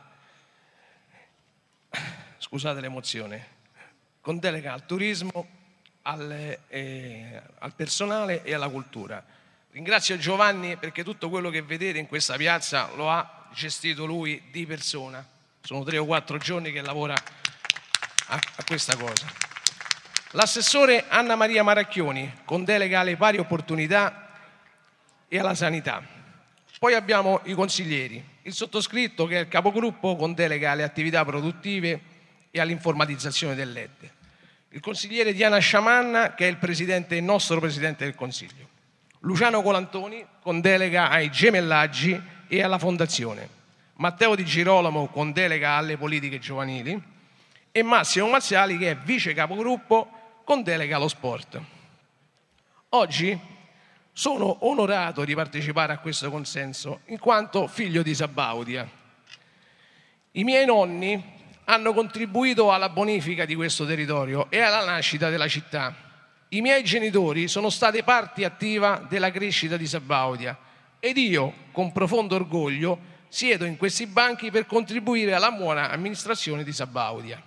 scusate l'emozione, con delega al turismo, al, eh, al personale e alla cultura. Ringrazio Giovanni perché tutto quello che vedete in questa piazza lo ha gestito lui di persona. Sono tre o quattro giorni che lavora a, a questa cosa. l'assessore Anna Maria Maracchioni, con delega alle pari opportunità e alla sanità. Poi abbiamo i consiglieri, il sottoscritto che è il capogruppo con delega alle attività produttive e all'informatizzazione dell'E D. Il consigliere Diana Sciamanna che è il presidente, il nostro presidente del Consiglio. Luciano Colantoni con delega ai gemellaggi e alla fondazione. Matteo Di Girolamo con delega alle politiche giovanili e Massimo Mazziali che è vice capogruppo con delega allo sport. Oggi sono onorato di partecipare a questo consenso in quanto figlio di Sabaudia. I miei nonni hanno contribuito alla bonifica di questo territorio e alla nascita della città. I miei genitori sono stati parte attiva della crescita di Sabaudia ed io, con profondo orgoglio, siedo in questi banchi per contribuire alla buona amministrazione di Sabaudia.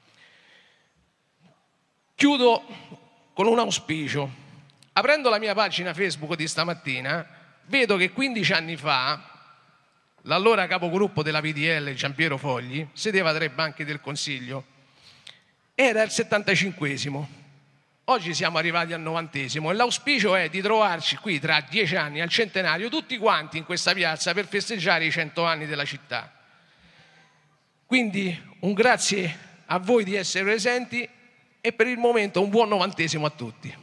Chiudo con un auspicio. Aprendo la mia pagina Facebook di stamattina, vedo che quindici anni fa l'allora capogruppo della P D L, Giampiero Fogli, sedeva tra i banchi del Consiglio. Era il settantacinquesimo. Oggi siamo arrivati al novantesimo e l'auspicio è di trovarci qui tra dieci anni al centenario tutti quanti in questa piazza per festeggiare i cento anni della città. Quindi un grazie a voi di essere presenti e per il momento un buon novantesimo a tutti.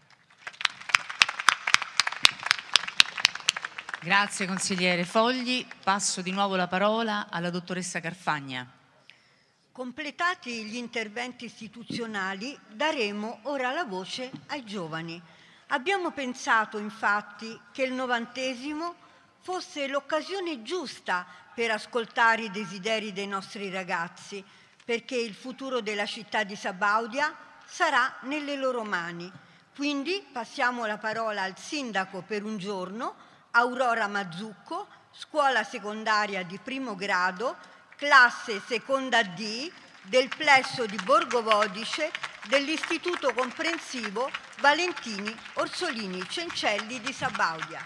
Grazie consigliere Fogli. Passo di nuovo la parola alla dottoressa Carfagna. Completati gli interventi istituzionali, daremo ora la voce ai giovani. Abbiamo pensato infatti che il novantesimo fosse l'occasione giusta per ascoltare i desideri dei nostri ragazzi, perché il futuro della città di Sabaudia sarà nelle loro mani. Quindi passiamo la parola al sindaco per un giorno, Aurora Mazzucco, scuola secondaria di primo grado, classe seconda D del plesso di Borgovodice dell'Istituto Comprensivo Valentini Orsolini Cencelli di Sabaudia.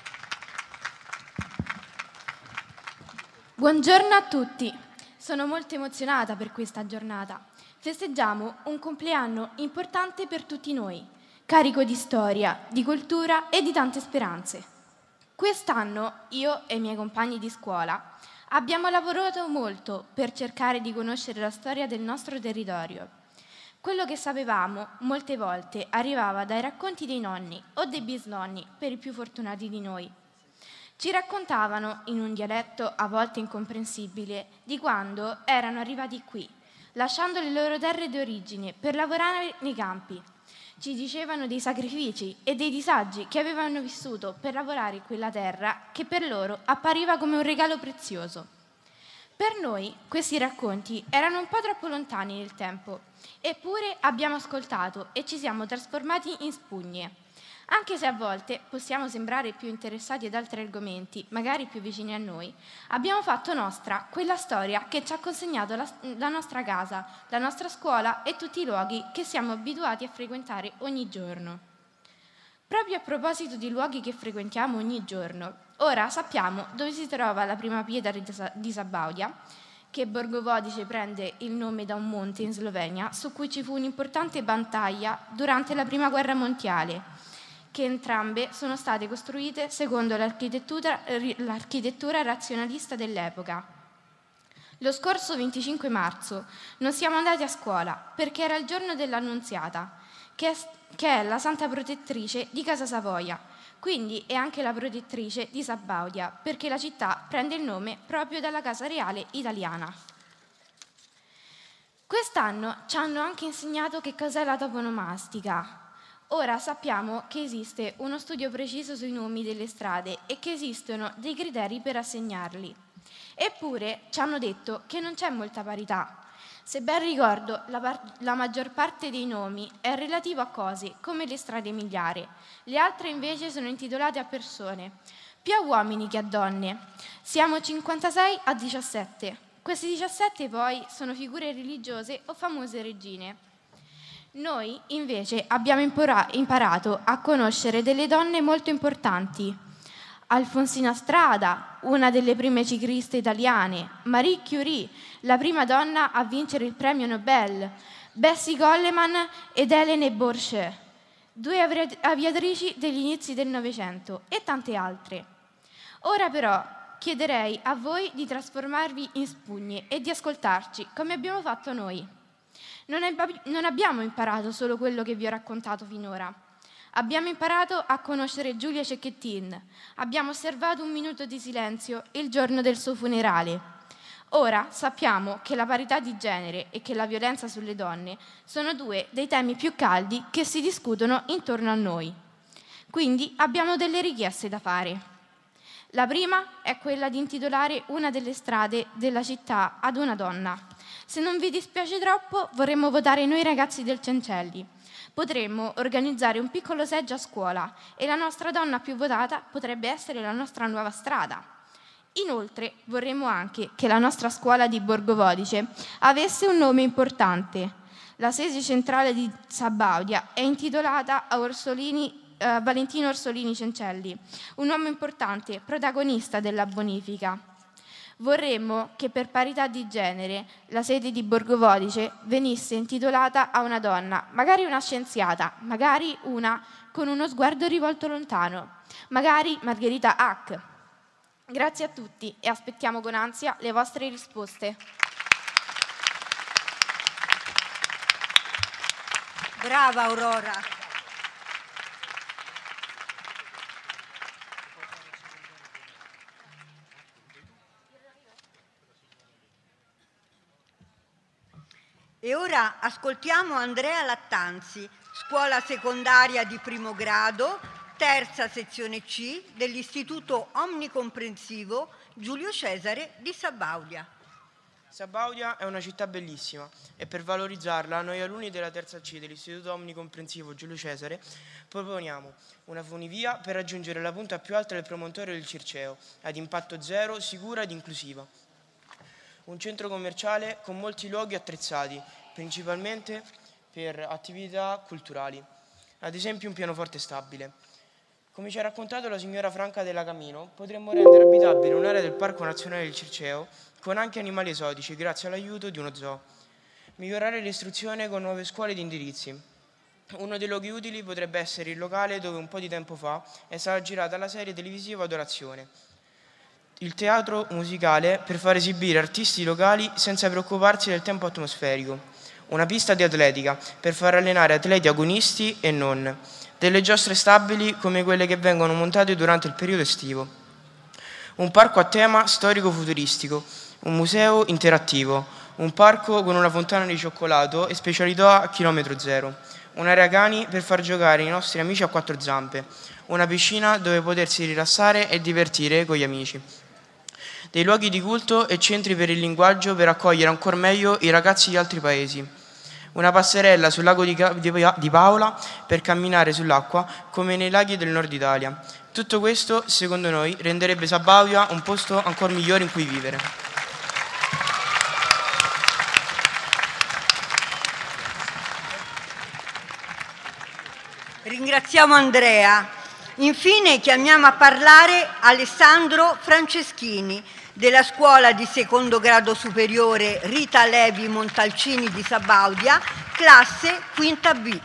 Buongiorno a tutti, sono molto emozionata per questa giornata. Festeggiamo un compleanno importante per tutti noi, carico di storia, di cultura e di tante speranze. Quest'anno io e i miei compagni di scuola abbiamo lavorato molto per cercare di conoscere la storia del nostro territorio. Quello che sapevamo molte volte arrivava dai racconti dei nonni o dei bisnonni per i più fortunati di noi. Ci raccontavano, in un dialetto a volte incomprensibile, di quando erano arrivati qui, lasciando le loro terre d'origine per lavorare nei campi. Ci dicevano dei sacrifici e dei disagi che avevano vissuto per lavorare in quella terra che per loro appariva come un regalo prezioso. Per noi questi racconti erano un po' troppo lontani nel tempo, eppure abbiamo ascoltato e ci siamo trasformati in spugne. Anche se a volte possiamo sembrare più interessati ad altri argomenti, magari più vicini a noi, abbiamo fatto nostra quella storia che ci ha consegnato la, la nostra casa, la nostra scuola e tutti i luoghi che siamo abituati a frequentare ogni giorno. Proprio a proposito di luoghi che frequentiamo ogni giorno, ora sappiamo dove si trova la prima pietra di Sabaudia, che Borgovodice prende il nome da un monte in Slovenia su cui ci fu un'importante battaglia durante la Prima Guerra Mondiale, che entrambe sono state costruite secondo l'architettura, l'architettura razionalista dell'epoca. Lo scorso venticinque marzo non siamo andati a scuola perché era il giorno dell'Annunziata, che è, che è la santa protettrice di Casa Savoia, quindi è anche la protettrice di Sabaudia, perché la città prende il nome proprio dalla Casa Reale italiana. Quest'anno ci hanno anche insegnato che cos'è la toponomastica. Ora sappiamo che esiste uno studio preciso sui nomi delle strade e che esistono dei criteri per assegnarli. Eppure ci hanno detto che non c'è molta parità. Se ben ricordo, la, par- la maggior parte dei nomi è relativo a cose, come le strade miliari. Le altre invece sono intitolate a persone, più a uomini che a donne. Siamo cinquantasei a diciassette. Questi diciassette poi sono figure religiose o famose regine. Noi invece abbiamo impora- imparato a conoscere delle donne molto importanti. Alfonsina Strada, una delle prime cicliste italiane, Marie Curie, la prima donna a vincere il premio Nobel, Bessie Coleman ed Helene Borchet, due avi- aviatrici degli inizi del Novecento, e tante altre. Ora però chiederei a voi di trasformarvi in spugne e di ascoltarci come abbiamo fatto noi. Non, ab- non abbiamo imparato solo quello che vi ho raccontato finora. Abbiamo imparato a conoscere Giulia Cecchettin. Abbiamo osservato un minuto di silenzio il giorno del suo funerale. Ora sappiamo che la parità di genere e che la violenza sulle donne sono due dei temi più caldi che si discutono intorno a noi. Quindi abbiamo delle richieste da fare. La prima è quella di intitolare una delle strade della città ad una donna. Se non vi dispiace troppo, vorremmo votare noi ragazzi del Cencelli. Potremmo organizzare un piccolo seggio a scuola e la nostra donna più votata potrebbe essere la nostra nuova strada. Inoltre vorremmo anche che la nostra scuola di Borgovodice avesse un nome importante. La sede centrale di Sabaudia è intitolata a Orsolini, eh, Valentino Orsolini Cencelli, un uomo importante, protagonista della bonifica. Vorremmo che per parità di genere la sede di Borgovodice venisse intitolata a una donna, magari una scienziata, magari una con uno sguardo rivolto lontano, magari Margherita Hack. Grazie a tutti e aspettiamo con ansia le vostre risposte. Brava Aurora. E ora ascoltiamo Andrea Lattanzi, scuola secondaria di primo grado, terza sezione C dell'Istituto Omnicomprensivo Giulio Cesare di Sabaudia. Sabaudia è una città bellissima e per valorizzarla noi alunni della terza C dell'Istituto Omnicomprensivo Giulio Cesare proponiamo una funivia per raggiungere la punta più alta del promontorio del Circeo, ad impatto zero, sicura ed inclusiva. Un centro commerciale con molti luoghi attrezzati, principalmente per attività culturali, ad esempio un pianoforte stabile. Come ci ha raccontato la signora Franca della Camino, potremmo rendere abitabile un'area del Parco Nazionale del Circeo con anche animali esotici grazie all'aiuto di uno zoo. Migliorare l'istruzione con nuove scuole di indirizzi. Uno dei luoghi utili potrebbe essere il locale dove un po' di tempo fa è stata girata la serie televisiva Adorazione. Il teatro musicale per far esibire artisti locali senza preoccuparsi del tempo atmosferico. Una pista di atletica per far allenare atleti agonisti e non. Delle giostre stabili come quelle che vengono montate durante il periodo estivo. Un parco a tema storico-futuristico, un museo interattivo, un parco con una fontana di cioccolato e specialità a chilometro zero, un'area cani per far giocare i nostri amici a quattro zampe, una piscina dove potersi rilassare e divertire con gli amici. Dei luoghi di culto e centri per il linguaggio per accogliere ancora meglio i ragazzi di altri paesi. Una passerella sul lago di Paola per camminare sull'acqua come nei laghi del nord Italia. Tutto questo, secondo noi, renderebbe Sabaudia un posto ancora migliore in cui vivere. Ringraziamo Andrea. Infine chiamiamo a parlare Alessandro Franceschini, della scuola di secondo grado superiore Rita Levi Montalcini di Sabaudia, classe quinta B.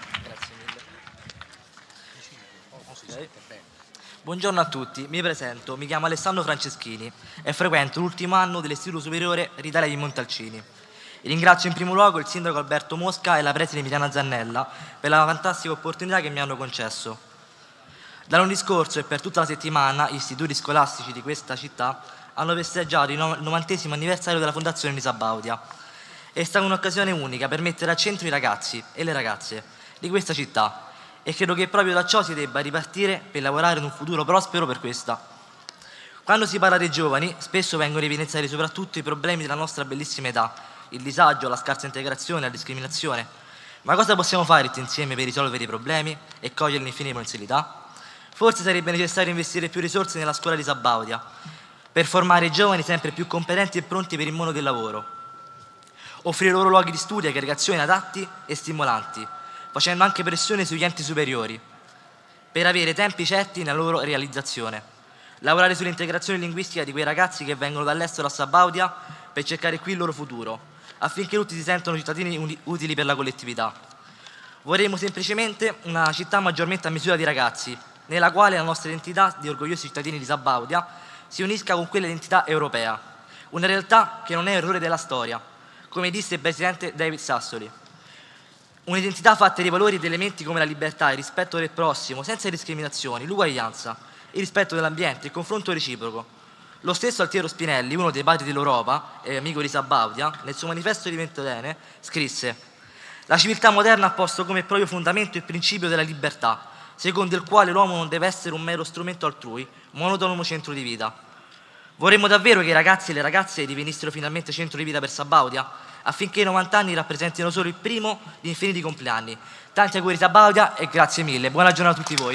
Buongiorno a tutti, mi presento, mi chiamo Alessandro Franceschini e frequento l'ultimo anno dell'Istituto Superiore Rita Levi Montalcini. Ringrazio in primo luogo il sindaco Alberto Mosca e la preside Emiliana Zannella per la fantastica opportunità che mi hanno concesso. Dall'anno scorso e per tutta la settimana gli istituti scolastici di questa città hanno festeggiato il novantesimo anniversario della fondazione di Sabaudia. È stata un'occasione unica per mettere al centro i ragazzi e le ragazze di questa città e credo che proprio da ciò si debba ripartire per lavorare in un futuro prospero per questa. Quando si parla dei giovani spesso vengono evidenziati soprattutto i problemi della nostra bellissima età, il disagio, la scarsa integrazione, la discriminazione. Ma cosa possiamo fare tutti insieme per risolvere i problemi e coglierli infine in potenzialità? Forse sarebbe necessario investire più risorse nella scuola di Sabaudia per formare i giovani sempre più competenti e pronti per il mondo del lavoro. Offrire loro luoghi di studio e aggregazioni adatti e stimolanti, facendo anche pressione sugli enti superiori per avere tempi certi nella loro realizzazione. Lavorare sull'integrazione linguistica di quei ragazzi che vengono dall'estero a Sabaudia per cercare qui il loro futuro. affinché tutti si sentano cittadini utili per la collettività. Vorremmo semplicemente una città maggiormente a misura di ragazzi, nella quale la nostra identità di orgogliosi cittadini di Sabaudia si unisca con quella identità europea, una realtà che non è errore della storia, come disse il presidente David Sassoli. Un'identità fatta di valori ed elementi come la libertà, il rispetto del prossimo, senza discriminazioni, l'uguaglianza, il rispetto dell'ambiente, il confronto reciproco. Lo stesso Altiero Spinelli, uno dei padri dell'Europa e amico di Sabaudia, nel suo manifesto di Ventotene scrisse: «La civiltà moderna ha posto come proprio fondamento il principio della libertà, secondo il quale l'uomo non deve essere un mero strumento altrui, ma un autonomo centro di vita». Vorremmo davvero che i ragazzi e le ragazze divenissero finalmente centro di vita per Sabaudia, affinché i novanta anni rappresentino solo il primo di infiniti compleanni. Tanti auguri Sabaudia e grazie mille. Buona giornata a tutti voi.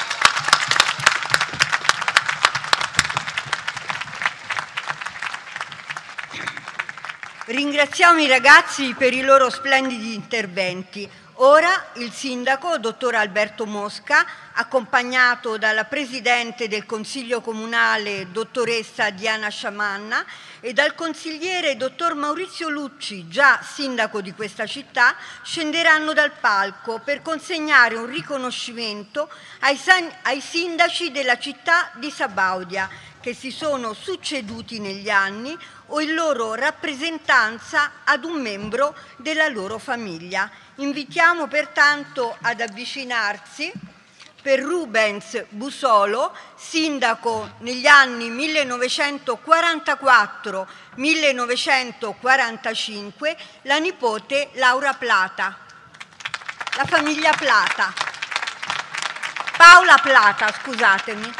Ringraziamo i ragazzi per i loro splendidi interventi. Ora il sindaco, dottor Alberto Mosca, accompagnato dalla presidente del Consiglio Comunale, dottoressa Diana Sciamanna, e dal consigliere, dottor Maurizio Lucci, già sindaco di questa città, scenderanno dal palco per consegnare un riconoscimento ai, ai sindaci della città di Sabaudia, che si sono succeduti negli anni o in loro rappresentanza ad un membro della loro famiglia. Invitiamo pertanto ad avvicinarsi per Rubens Busolo, sindaco negli anni millenovecentoquarantaquattro millenovecentoquarantacinque, la nipote Laura Plata, la famiglia Plata. Paola Plata, scusatemi.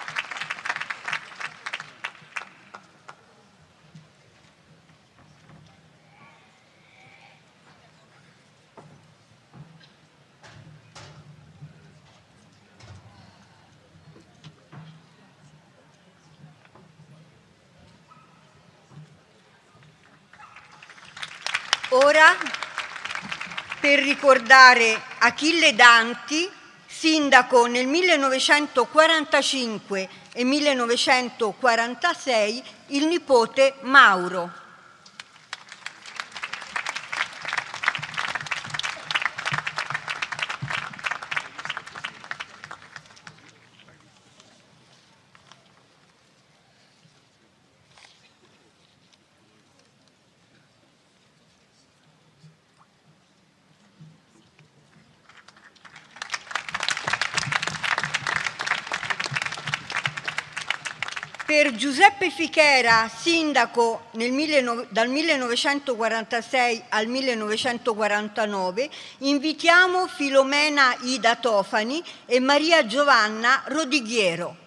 Ora, per ricordare Achille Danti, sindaco nel millenovecentoquarantacinque e millenovecentoquarantasei, il nipote Mauro. Per Giuseppe Fichera, sindaco nel milleno, dal millenovecentoquarantasei al millenovecentoquarantanove, invitiamo Filomena Ida Tofani e Maria Giovanna Rodighiero.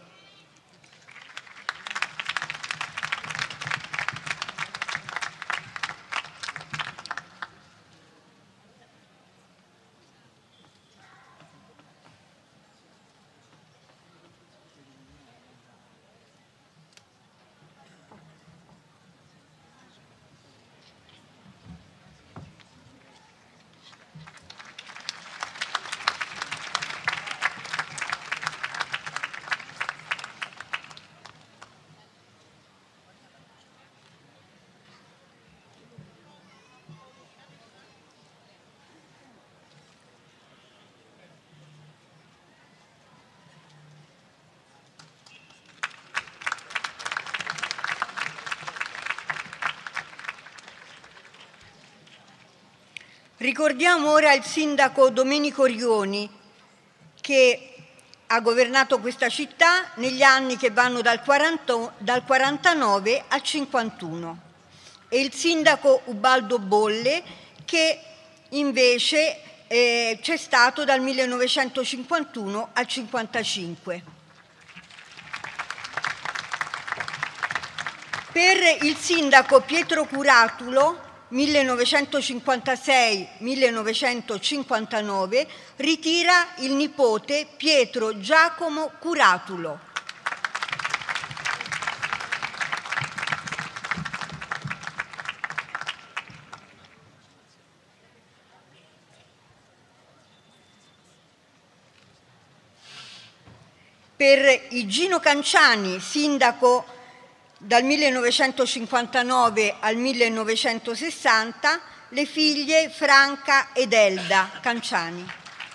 Ricordiamo ora il sindaco Domenico Rioni, che ha governato questa città negli anni che vanno dal, quaranta, dal quarantanove al cinquantuno, e il sindaco Ubaldo Bolle, che invece eh, c'è stato dal millenovecentocinquantuno al cinquantacinque. Per il sindaco Pietro Curatulo, millenovecentocinquantasei millenovecentocinquantanove, ritira il nipote Pietro Giacomo Curatulo. Per Igino Canciani, sindaco dal millenovecentocinquantanove al millenovecentosessanta, le figlie Franca ed Elda Canciani.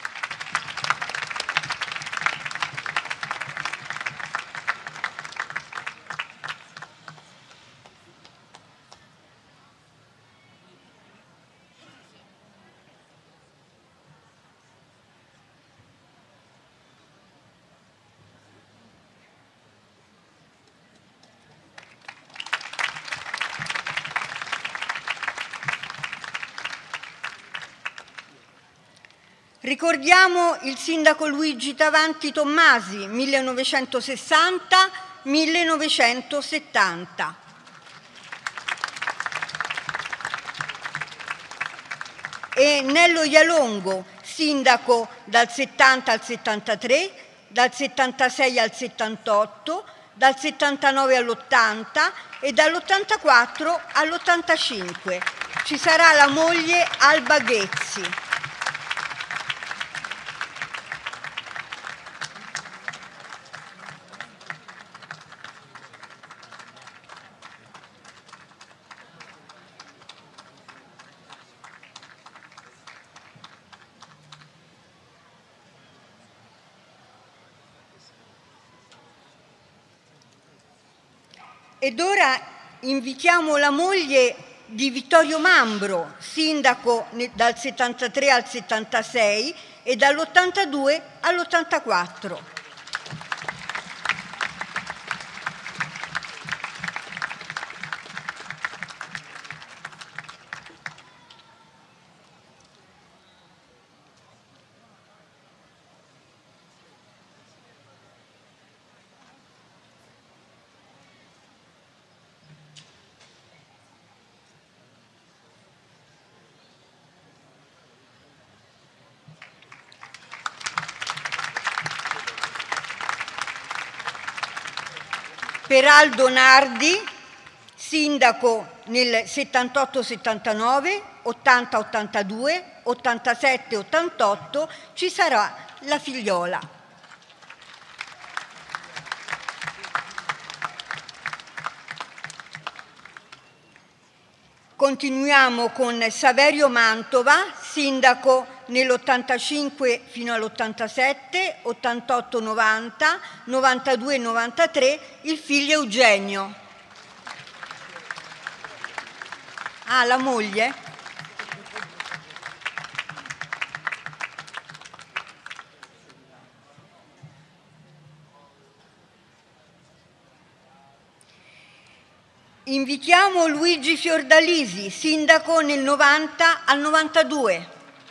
Ricordiamo il sindaco Luigi Tavanti Tommasi, millenovecentosessanta millenovecentosettanta. E Nello Ialongo, sindaco dal settanta al settantatré, dal settantasei al settantotto, dal settantanove all'ottanta e dall'ottantaquattro all'ottantacinque. Ci sarà la moglie Alba Ghezzi. Ed ora invitiamo la moglie di Vittorio Mambro, sindaco dal settantatré al settantasei e dall'ottantadue all'ottantaquattro. Per Aldo Nardi, sindaco nel settantotto settantanove, ottanta ottantadue, ottantasette ottantotto, ci sarà la figliola. Continuiamo con Saverio Mantova, sindaco nell'ottantacinque fino all'ottantasette, ottantotto novanta, novantadue novantatré, il figlio Eugenio. Ah, la moglie? Invitiamo Luigi Fiordalisi, sindaco nel novanta al novantadue.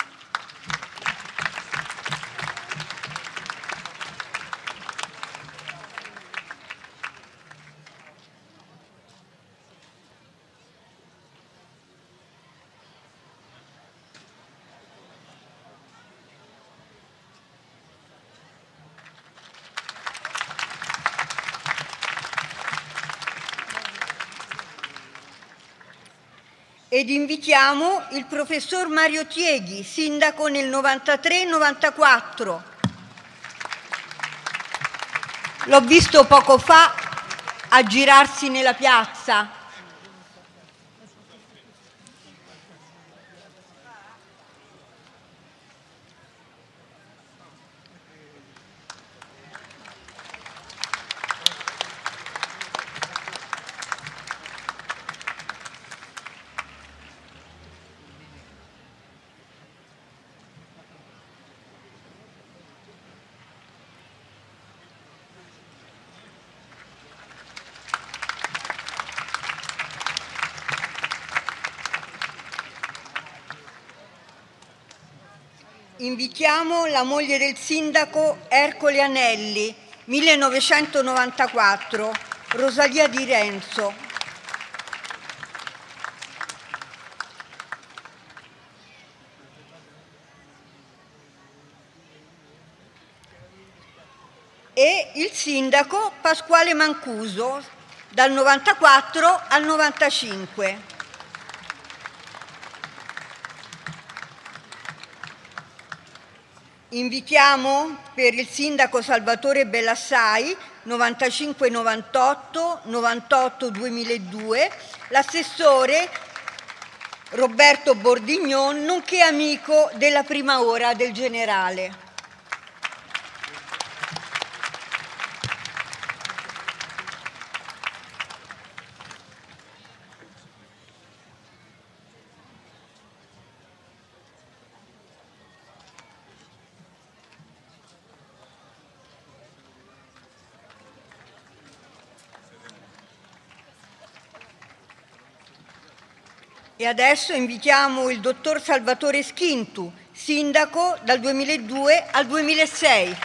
Ed invitiamo il professor Mario Tieghi, sindaco nel novantatré novantaquattro. L'ho visto poco fa aggirarsi nella piazza. Invitiamo la moglie del sindaco Ercole Anelli, millenovecentonovantaquattro, Rosalia Di Renzo. E il sindaco Pasquale Mancuso, dal novantaquattro al novantacinque. Invitiamo per il sindaco Salvatore Bellassai novantacinque novantotto, novantotto duemiladue, l'assessore Roberto Bordignon, nonché amico della prima ora del generale. E adesso invitiamo il dottor Salvatore Schintu, sindaco dal duemiladue al duemilasei.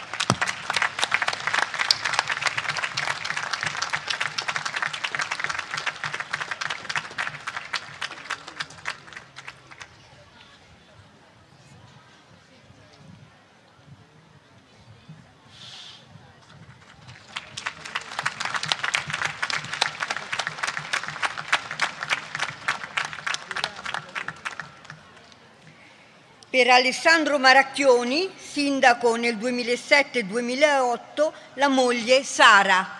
Per Alessandro Maracchioni, sindaco nel duemilasette e duemilaotto, la moglie Sara.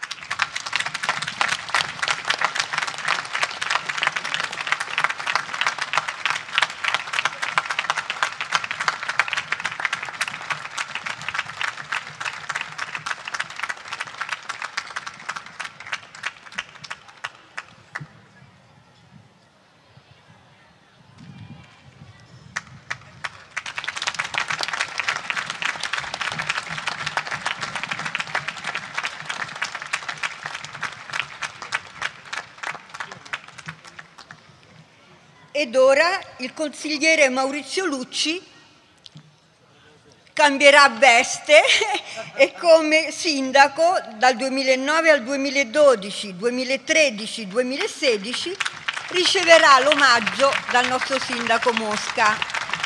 Ed ora il consigliere Maurizio Lucci cambierà veste e come sindaco dal duemilanove al duemiladodici, duemilatredici, duemilasedici riceverà l'omaggio dal nostro sindaco Mosca.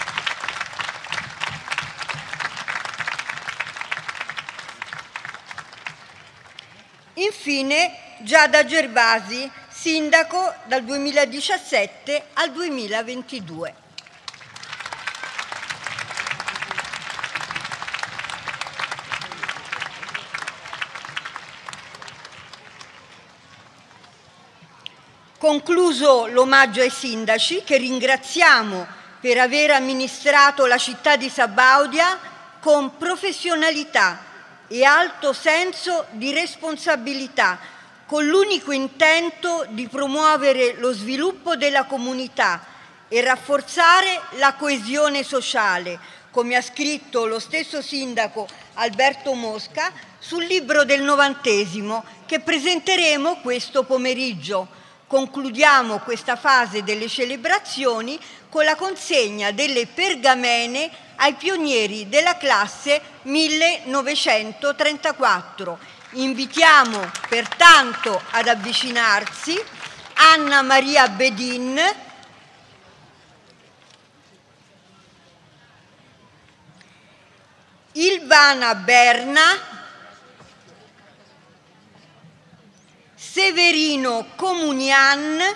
Infine Giada Gervasi, sindaco dal duemiladiciassette al duemilaventidue. Concluso l'omaggio ai sindaci, che ringraziamo per aver amministrato la città di Sabaudia con professionalità e alto senso di responsabilità, con l'unico intento di promuovere lo sviluppo della comunità e rafforzare la coesione sociale, come ha scritto lo stesso sindaco Alberto Mosca sul libro del novantesimo che presenteremo questo pomeriggio. Concludiamo questa fase delle celebrazioni con la consegna delle pergamene ai pionieri della classe millenovecentotrentaquattro. Invitiamo pertanto ad avvicinarsi Anna Maria Bedin, Ilvana Berna, Severino Comunian,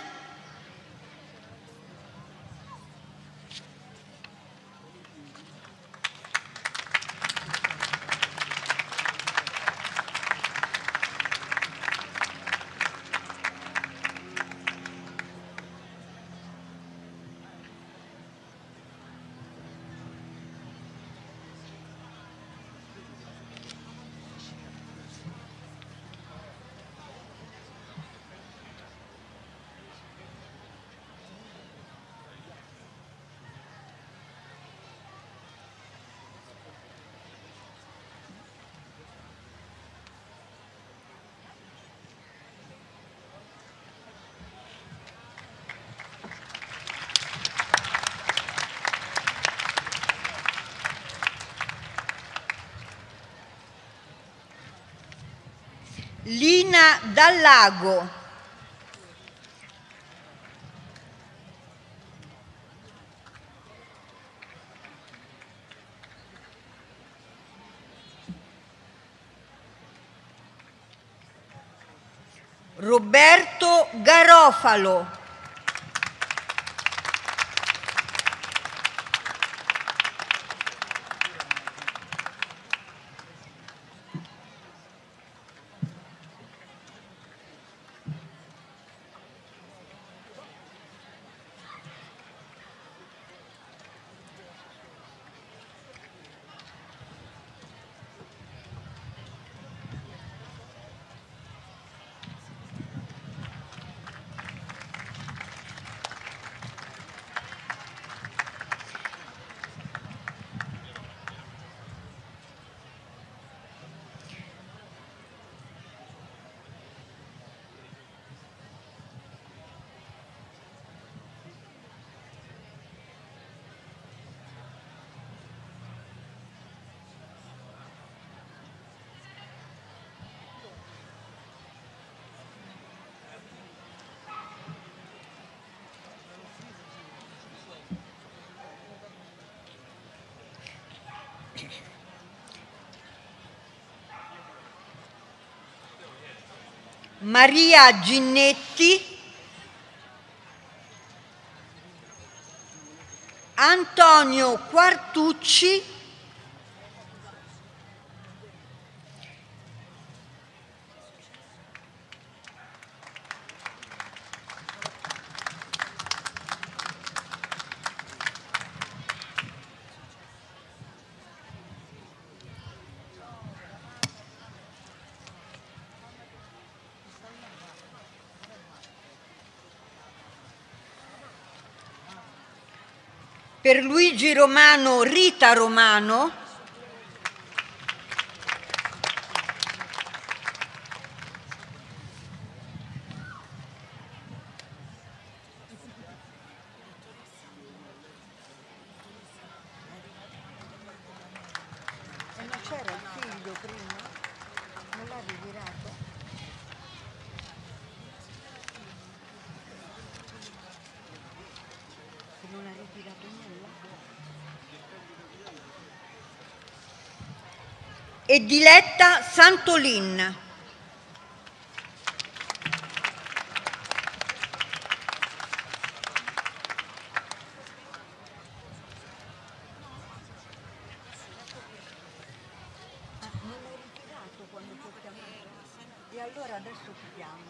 Lina Dallago, Roberto Garofalo, Maria Ginnetti, Antonio Quartucci, per Luigi Romano Rita Romano, e non c'era il figlio prima? Non l'ha ritirato? Che non ha ritirato nulla? E Diletta Santolin. E allora adesso chiudiamo.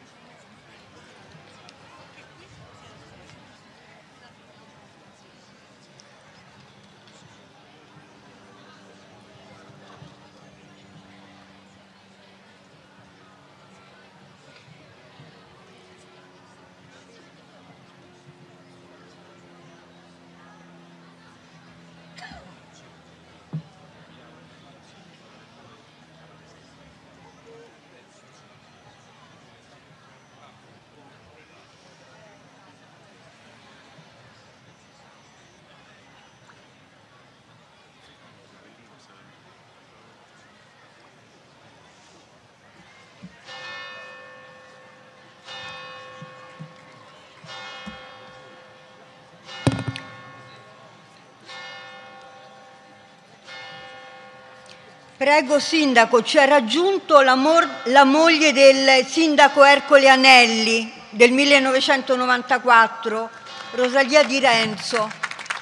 Prego Sindaco, ci ha raggiunto la, la moglie del Sindaco Ercole Anelli del millenovecentonovantaquattro, Rosalia Di Renzo.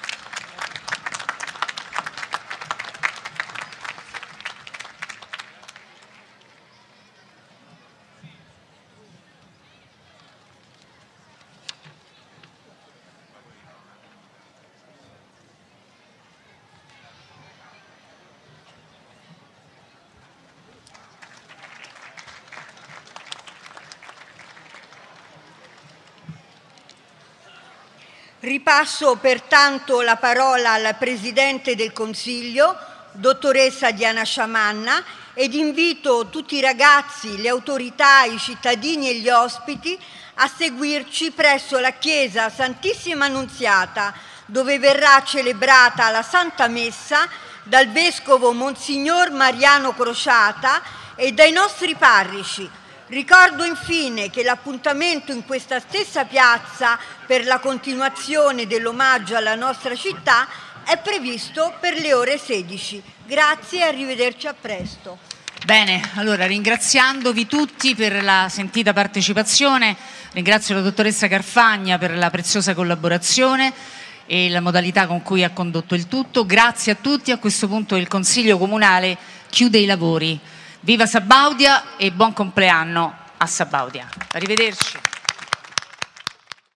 Ripasso pertanto la parola al Presidente del Consiglio, dottoressa Diana Sciamanna, ed invito tutti i ragazzi, le autorità, i cittadini e gli ospiti a seguirci presso la chiesa Santissima Annunziata, dove verrà celebrata la Santa Messa dal Vescovo Monsignor Mariano Crociata e dai nostri parroci. Ricordo infine che l'appuntamento in questa stessa piazza per la continuazione dell'omaggio alla nostra città è previsto per le ore sedici. Grazie e arrivederci a presto. Bene, allora ringraziandovi tutti per la sentita partecipazione, ringrazio la dottoressa Carfagna per la preziosa collaborazione e la modalità con cui ha condotto il tutto. Grazie a tutti, a questo punto il Consiglio Comunale chiude i lavori. Viva Sabaudia e buon compleanno a Sabaudia. Arrivederci.